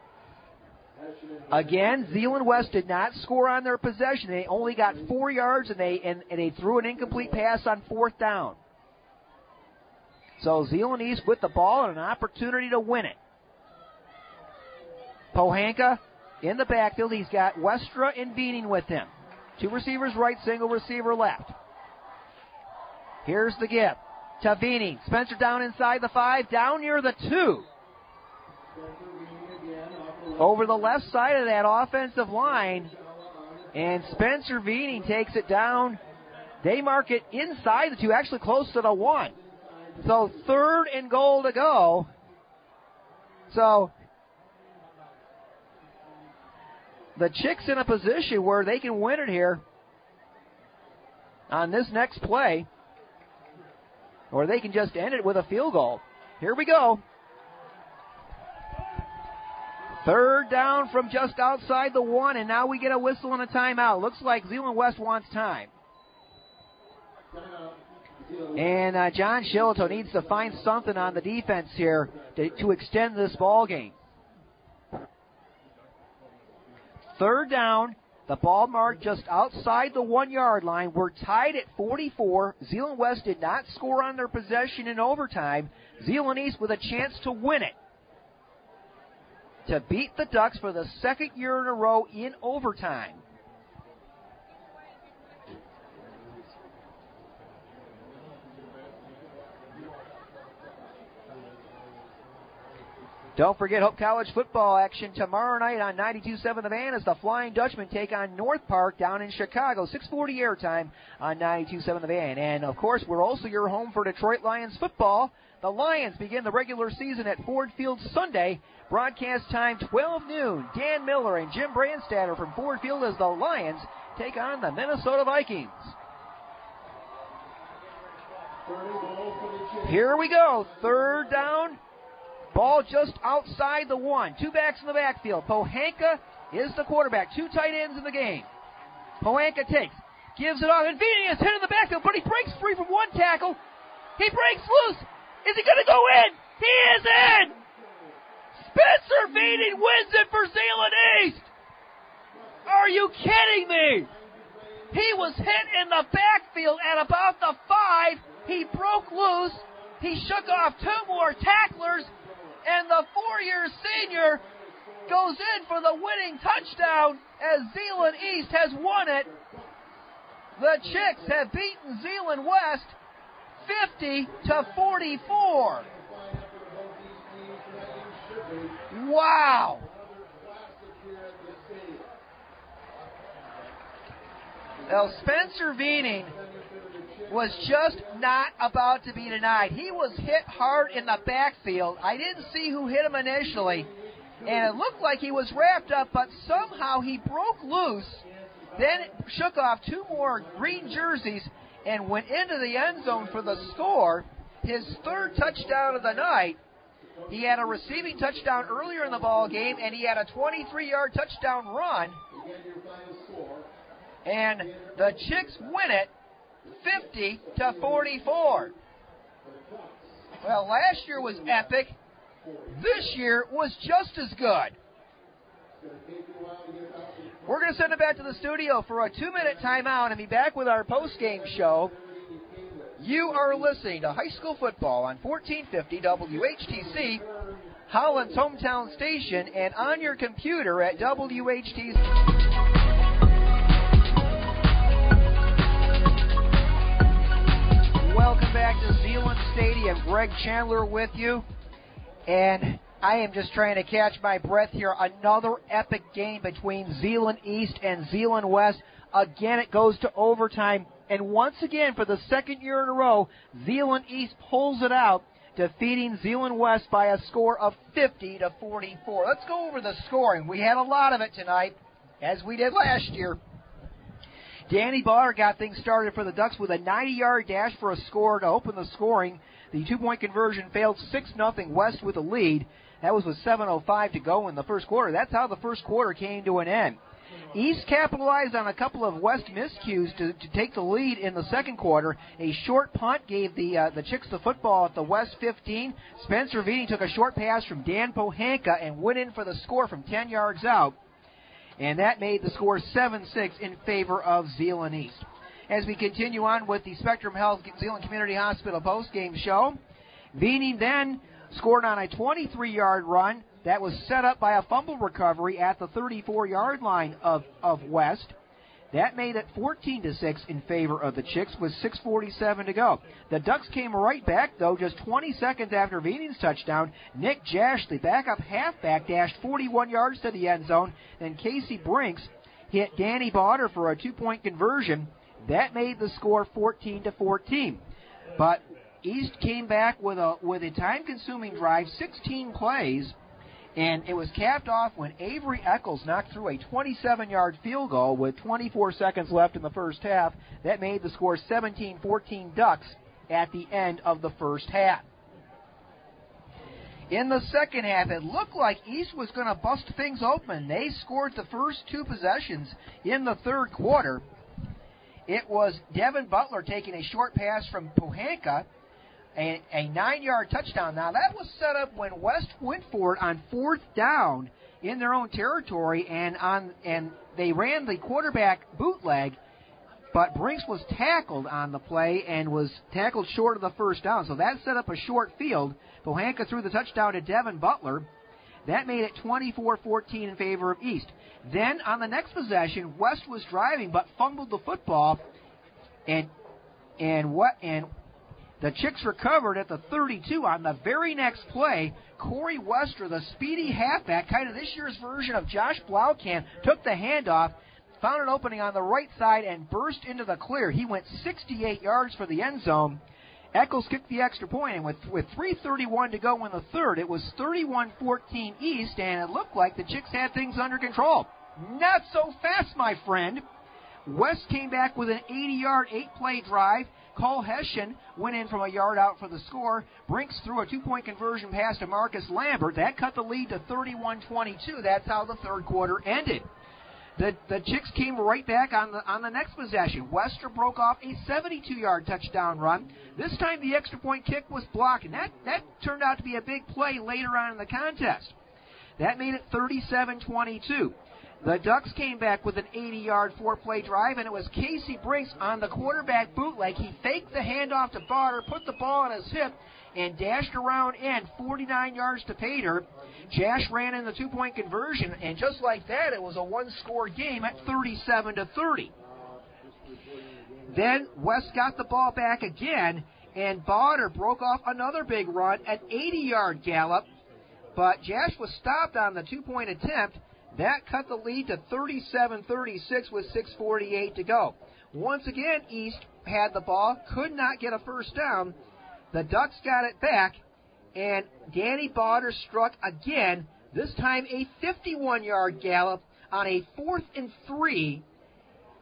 Again, Zeeland West did not score on their possession. They only got four yards, and they and, and they threw an incomplete pass on fourth down. So Zeeland East with the ball and an opportunity to win it. Pohanka in the backfield. He's got Westra and Veening with him. Two receivers right, single receiver left. Here's the give to Veening. Spencer down inside the five, down near the two. Over the left side of that offensive line, and Spencer Veening takes it down. They mark it inside the two, actually close to the one. So third and goal to go. So the Chicks in a position where they can win it here on this next play, or they can just end it with a field goal. Here we go. Third down from just outside the one, and now we get a whistle and a timeout. Looks like Zeeland West wants time. And uh, John Shillito needs to find something on the defense here to, to extend this ball game. Third down, the ball marked just outside the one-yard line. We're tied at forty-four. Zeeland West did not score on their possession in overtime. Zeeland East with a chance to win it, to beat the Ducks for the second year in a row in overtime. Don't forget Hope College football action tomorrow night on ninety-two point seven The Van as the Flying Dutchmen take on North Park down in Chicago. six forty airtime on ninety-two point seven The Van. And, of course, we're also your home for Detroit Lions football. The Lions begin the regular season at Ford Field Sunday. Broadcast time twelve noon. Dan Miller and Jim Brandstatter from Ford Field as the Lions take on the Minnesota Vikings. Here we go. Third down. Ball just outside the one. Two backs in the backfield. Pohanka is the quarterback. Two tight ends in the game. Pohanka takes, gives it off, and Veening is hit in the backfield, but he breaks free from one tackle. He breaks loose. Is he going to go in? He is in! Spencer Veening wins it for Zeeland East! Are you kidding me? He was hit in the backfield at about the five. He broke loose. He shook off two more tacklers, and the four-year senior goes in for the winning touchdown as Zeeland East has won it. The Chicks have beaten Zeeland West fifty to forty-four. Wow. Now, Spencer Veening was just not about to be denied. He was hit hard in the backfield. I didn't see who hit him initially, and it looked like he was wrapped up, but somehow he broke loose, then shook off two more green jerseys and went into the end zone for the score, his third touchdown of the night. He had a receiving touchdown earlier in the ball game, and he had a twenty-three-yard touchdown run. And the Chicks win it fifty to forty-four. Well, last year was epic. This year was just as good. We're going to send it back to the studio for a two-minute timeout and be back with our post-game show. You are listening to high school football on fourteen fifty W H T C, Holland's hometown station, and on your computer at W H T C. Welcome back to Zeeland Stadium. Greg Chandler with you. And I am just trying to catch my breath here. Another epic game between Zeeland East and Zeeland West. Again, it goes to overtime. And once again, for the second year in a row, Zeeland East pulls it out, defeating Zeeland West by a score of fifty to forty-four. Let's go over the scoring. We had a lot of it tonight, as we did last year. Danny Barr got things started for the Ducks with a ninety-yard dash for a score to open the scoring. The two-point conversion failed six nothing West with a lead. That was with seven oh five to go in the first quarter. That's how the first quarter came to an end. East capitalized on a couple of West miscues to, to take the lead in the second quarter. A short punt gave the uh, the Chicks the football at the West fifteen. Spencer Vini took a short pass from Dan Pohanka and went in for the score from ten yards out. And that made the score seven six in favor of Zeeland East. As we continue on with the Spectrum Health Zeeland Community Hospital postgame show, Vini then scored on a twenty-three-yard run that was set up by a fumble recovery at the thirty-four-yard line of, of West. That made it fourteen to six in favor of the Chicks with six forty-seven to go. The Ducks came right back, though, just twenty seconds after Vini's touchdown. Nick Jash, the backup halfback, dashed forty-one yards to the end zone. Then Casey Brinks hit Danny Bauder for a two-point conversion. That made the score fourteen to fourteen. But East came back with a with a time-consuming drive, sixteen plays, and it was capped off when Avery Eccles knocked through a twenty-seven-yard field goal with twenty-four seconds left in the first half. That made the score seventeen fourteen Ducks at the end of the first half. In the second half, it looked like East was going to bust things open. They scored the first two possessions in the third quarter. It was Devin Butler taking a short pass from Pohanka, a, a nine-yard touchdown. Now, that was set up when West went for it on fourth down in their own territory, and on and they ran the quarterback bootleg, but Brinks was tackled on the play and was tackled short of the first down. So that set up a short field. Pohanka threw the touchdown to Devin Butler. That made it twenty-four fourteen in favor of East. Then on the next possession, West was driving but fumbled the football, and and what and the Chicks recovered at the thirty-two. On the very next play, Corey Wester, the speedy halfback, kind of this year's version of Josh Blaukamp, took the handoff, found an opening on the right side, and burst into the clear. He went sixty-eight yards for the end zone. Eccles kicked the extra point, and with, with three thirty-one to go in the third, it was thirty-one fourteen East, and it looked like the Chicks had things under control. Not so fast, my friend. West came back with an eighty-yard, eight-play drive. Cole Hessian went in from a yard out for the score. Brinks threw a two-point conversion pass to Marcus Lambert. That cut the lead to thirty-one twenty-two. That's how the third quarter ended. The the Chicks came right back on the on the next possession. Wester broke off a seventy-two-yard touchdown run. This time the extra point kick was blocked, and that, that turned out to be a big play later on in the contest. That made it thirty-seven twenty-two. The Ducks came back with an eighty-yard, four-play drive, and it was Casey Brinks on the quarterback bootleg. He faked the handoff to Barter, put the ball on his hip, and dashed around in forty-nine yards to pay dirt. Jash ran in the two-point conversion, and just like that, it was a one-score game at thirty-seven to thirty. Then West got the ball back again, and Bauder broke off another big run, an eighty-yard gallop, but Jash was stopped on the two-point attempt. That cut the lead to thirty-seven thirty-six with six forty-eight to go. Once again, East had the ball, could not get a first down. The Ducks got it back, and Danny Bauder struck again, this time a fifty-one-yard gallop on a fourth and three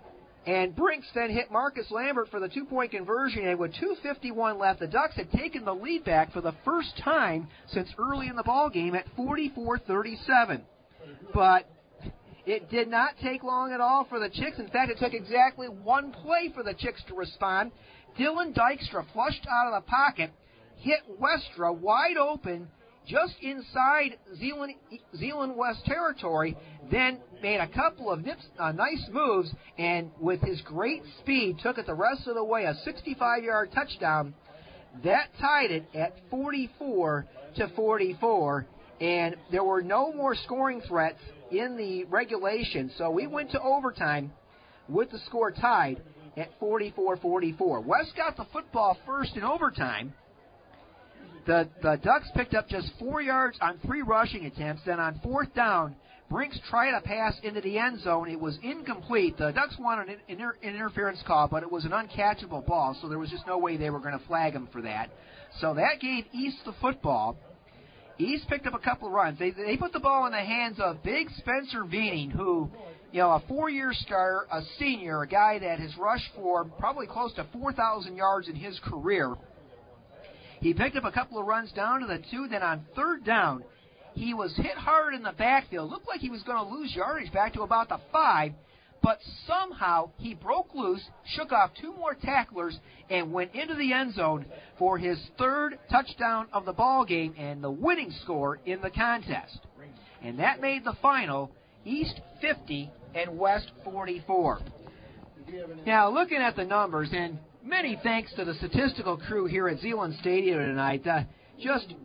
And Brinks then hit Marcus Lambert for the two-point conversion, and with two fifty-one left, the Ducks had taken the lead back for the first time since early in the ball game at forty-four thirty-seven. But it did not take long at all for the Chicks. In fact, it took exactly one play for the Chicks to respond. Dylan Dykstra flushed out of the pocket, hit Westra wide open just inside Zeeland, Zeeland West territory, then made a couple of nips, uh, nice moves, and with his great speed, took it the rest of the way, a sixty-five-yard touchdown. That tied it at forty-four to forty-four, and there were no more scoring threats in the regulation, so we went to overtime with the score tied at forty-four forty-four. West got the football first in overtime. The, the Ducks picked up just four yards on three rushing attempts. Then on fourth down, Brinks tried a pass into the end zone. It was incomplete. The Ducks wanted an, inter, an interference call, but it was an uncatchable ball, so there was just no way they were going to flag him for that. So that gave East the football. East picked up a couple of runs. They, they put the ball in the hands of big Spencer Veening, who, you know, a four-year starter, a senior, a guy that has rushed for probably close to four thousand yards in his career. He picked up a couple of runs down to the two. Then on third down, he was hit hard in the backfield. Looked like he was going to lose yardage back to about the five, but somehow he broke loose, shook off two more tacklers, and went into the end zone for his third touchdown of the ball game and the winning score in the contest. And that made the final East fifty and West forty-four. Now, looking at the numbers, and many thanks to the statistical crew here at Zeeland Stadium tonight. Uh, just,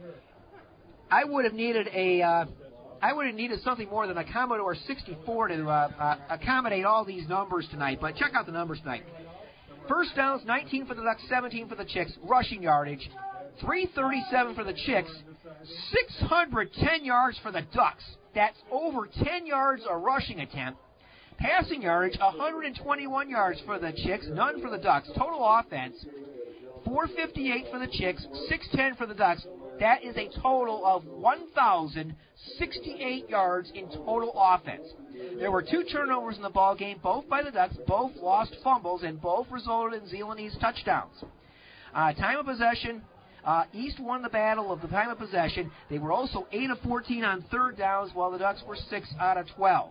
I would have needed a, uh, I would have needed something more than a Commodore sixty-four to uh, uh, accommodate all these numbers tonight. But check out the numbers tonight. First downs, nineteen for the Ducks, seventeen for the Chicks. Rushing yardage, three thirty-seven for the Chicks, six hundred ten yards for the Ducks. That's over ten yards a rushing attempt. Passing yardage, one hundred twenty-one yards for the Chicks, none for the Ducks. Total offense, four fifty-eight for the Chicks, six ten for the Ducks. That is a total of one thousand sixty-eight yards in total offense. There were two turnovers in the ball game, both by the Ducks, both lost fumbles, and both resulted in Zeeland East touchdowns. Uh, time of possession, uh, East won the battle of the time of possession. They were also eight of fourteen on third downs, while the Ducks were six out of twelve.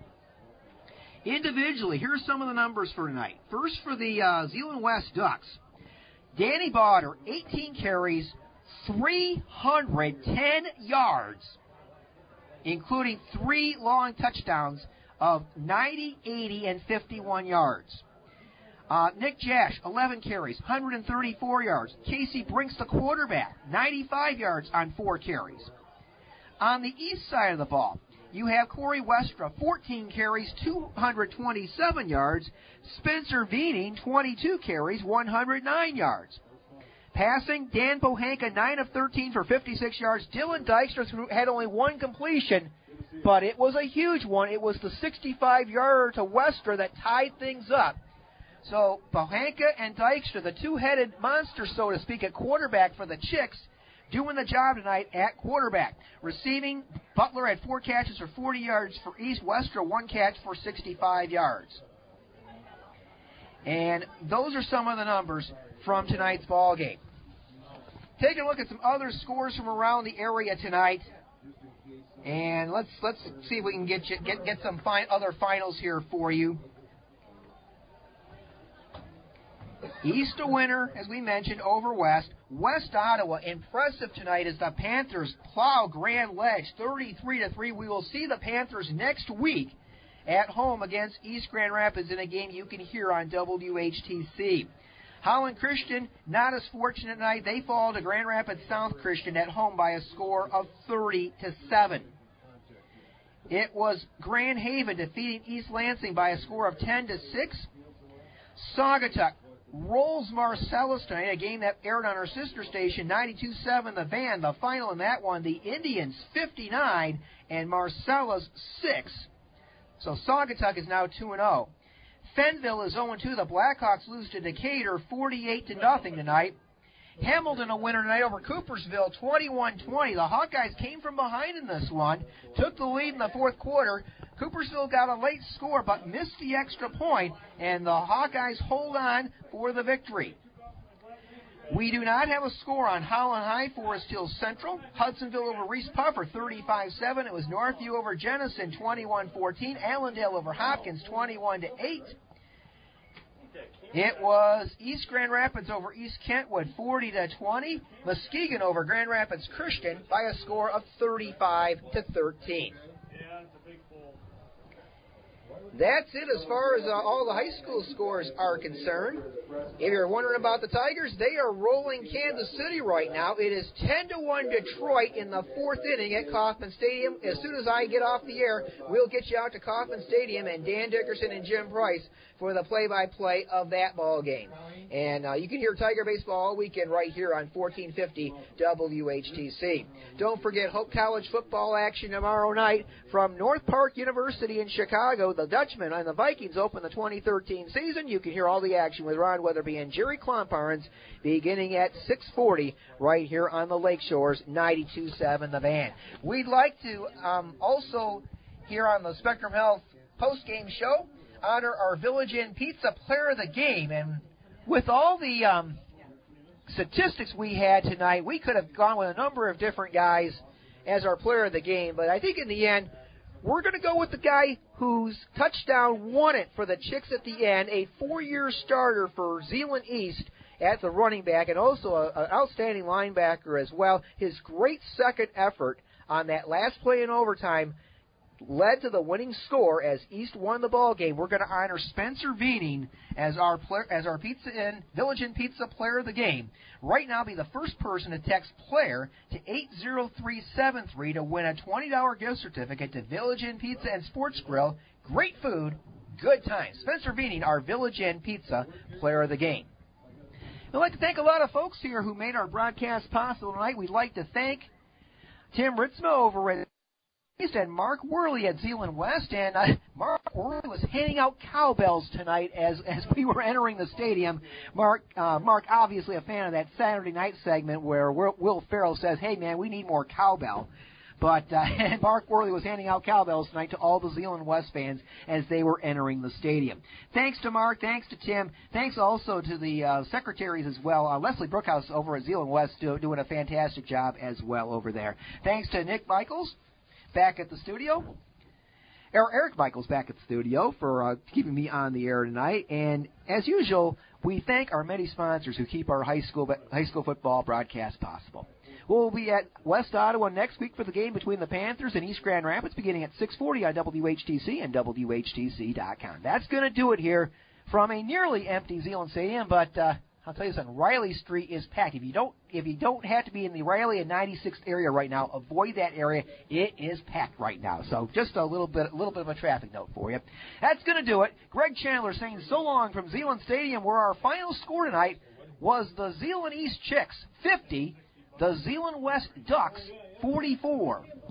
Individually, here's some of the numbers for tonight. First for the uh, Zeeland West Ducks. Danny Bauder, eighteen carries, three hundred ten yards, including three long touchdowns of ninety, eighty, and fifty-one yards. Uh, Nick Jash, eleven carries, one hundred thirty-four yards. Casey Brinks, the quarterback, ninety-five yards on four carries. On the east side of the ball, you have Corey Westra, fourteen carries, two hundred twenty-seven yards. Spencer Veening, twenty-two carries, one hundred nine yards. Passing, Dan Bohanka, nine of thirteen for fifty-six yards. Dylan Dykstra had only one completion, but it was a huge one. It was the sixty-five-yarder to Westra that tied things up. So Bohanka and Dykstra, the two-headed monster, so to speak, at quarterback for the Chicks, doing the job tonight at quarterback. Receiving, Butler had four catches for forty yards for East. Westra, one catch for sixty-five yards. And those are some of the numbers from tonight's ball game. Taking a look at some other scores from around the area tonight. And let's let's see if we can get you, get get some fine, other finals here for you. East a winner, as we mentioned, over West. West Ottawa, impressive tonight as the Panthers plow Grand Ledge thirty-three to three. We will see the Panthers next week at home against East Grand Rapids in a game you can hear on W H T C. Holland Christian, not as fortunate tonight. They fall to Grand Rapids South Christian at home by a score of thirty to seven. It was Grand Haven defeating East Lansing by a score of ten to six. Saugatuck rolls Marcellus tonight, a game that aired on our sister station, ninety-two seven The Van. The final in that one, the Indians fifty-nine and Marcellus six. So Saugatuck is now two and oh. Fenville is oh and two. The Blackhawks lose to Decatur forty-eight to nothing tonight. Hamilton a winner tonight over Coopersville, twenty-one twenty. The Hawkeyes came from behind in this one, took the lead in the fourth quarter. Coopersville got a late score but missed the extra point, and the Hawkeyes hold on for the victory. We do not have a score on Holland High, Forest Hill Central. Hudsonville over Reese Puffer, thirty-five seven. It was Northview over Jenison, twenty-one fourteen. Allendale over Hopkins, twenty-one to eight. It was East Grand Rapids over East Kentwood, forty to twenty. Muskegon over Grand Rapids Christian by a score of thirty-five to thirteen. That's it as far as uh, all the high school scores are concerned. If you're wondering about the Tigers, they are rolling Kansas City right now. It is ten to one Detroit in the fourth inning at Kauffman Stadium. As soon as I get off the air, we'll get you out to Kauffman Stadium and Dan Dickerson and Jim Price for the play-by-play of that ball game. And uh, you can hear Tiger baseball all weekend right here on fourteen fifty W H T C. Don't forget Hope College football action tomorrow night from North Park University in Chicago. The Dutchmen and the Vikings open the twenty thirteen season. You can hear all the action with Ron Weatherby and Jerry Klomparens beginning at six forty right here on the Lake Shores, ninety-two point seven The Van. We'd like to um, also, here on the Spectrum Health post-game show, honor our Village Inn Pizza Player of the Game. And with all the um, statistics we had tonight, we could have gone with a number of different guys as our Player of the Game. But I think in the end, we're going to go with the guy whose touchdown won it for the Chicks at the end, a four-year starter for Zeeland East at the running back, and also an outstanding linebacker as well. His great second effort on that last play in overtime led to the winning score as East won the ball game. We're going to honor Spencer Veening as our player, as our Pizza Inn Village Inn Pizza Player of the Game. Right now, be the first person to text player to eight zero three seven three to win a twenty dollars gift certificate to Village Inn Pizza and Sports Grill. Great food, good times. Spencer Veening, our Village Inn Pizza Player of the Game. I'd like to thank a lot of folks here who made our broadcast possible tonight. We'd like to thank Tim Ritzma over at and Mark Worley at Zeeland West, and uh, Mark Worley was handing out cowbells tonight as as we were entering the stadium. Mark, uh, Mark, obviously a fan of that Saturday night segment where Will, Will Ferrell says, "Hey man, we need more cowbell." But uh, Mark Worley was handing out cowbells tonight to all the Zeeland West fans as they were entering the stadium. Thanks to Mark, thanks to Tim, thanks also to the uh, secretaries as well. Uh, Leslie Brookhouse over at Zeeland West do, doing a fantastic job as well over there. Thanks to Nick Michaels back at the studio. Eric Michaels back at the studio for uh, keeping me on the air tonight. And as usual, we thank our many sponsors who keep our high school high school football broadcast possible. We'll be at West Ottawa next week for the game between the Panthers and East Grand Rapids beginning at six forty on W H T C and W H T C dot com. That's going to do it here from a nearly empty Zeeland Stadium, but uh, I'll tell you something, Riley Street is packed. If you don't if you don't have to be in the Riley and ninety-sixth area right now, avoid that area. It is packed right now. So just a little bit a little bit of a traffic note for you. That's going to do it. Greg Chandler saying so long from Zeeland Stadium, where our final score tonight was the Zeeland East Chicks fifty, the Zeeland West Ducks forty-four.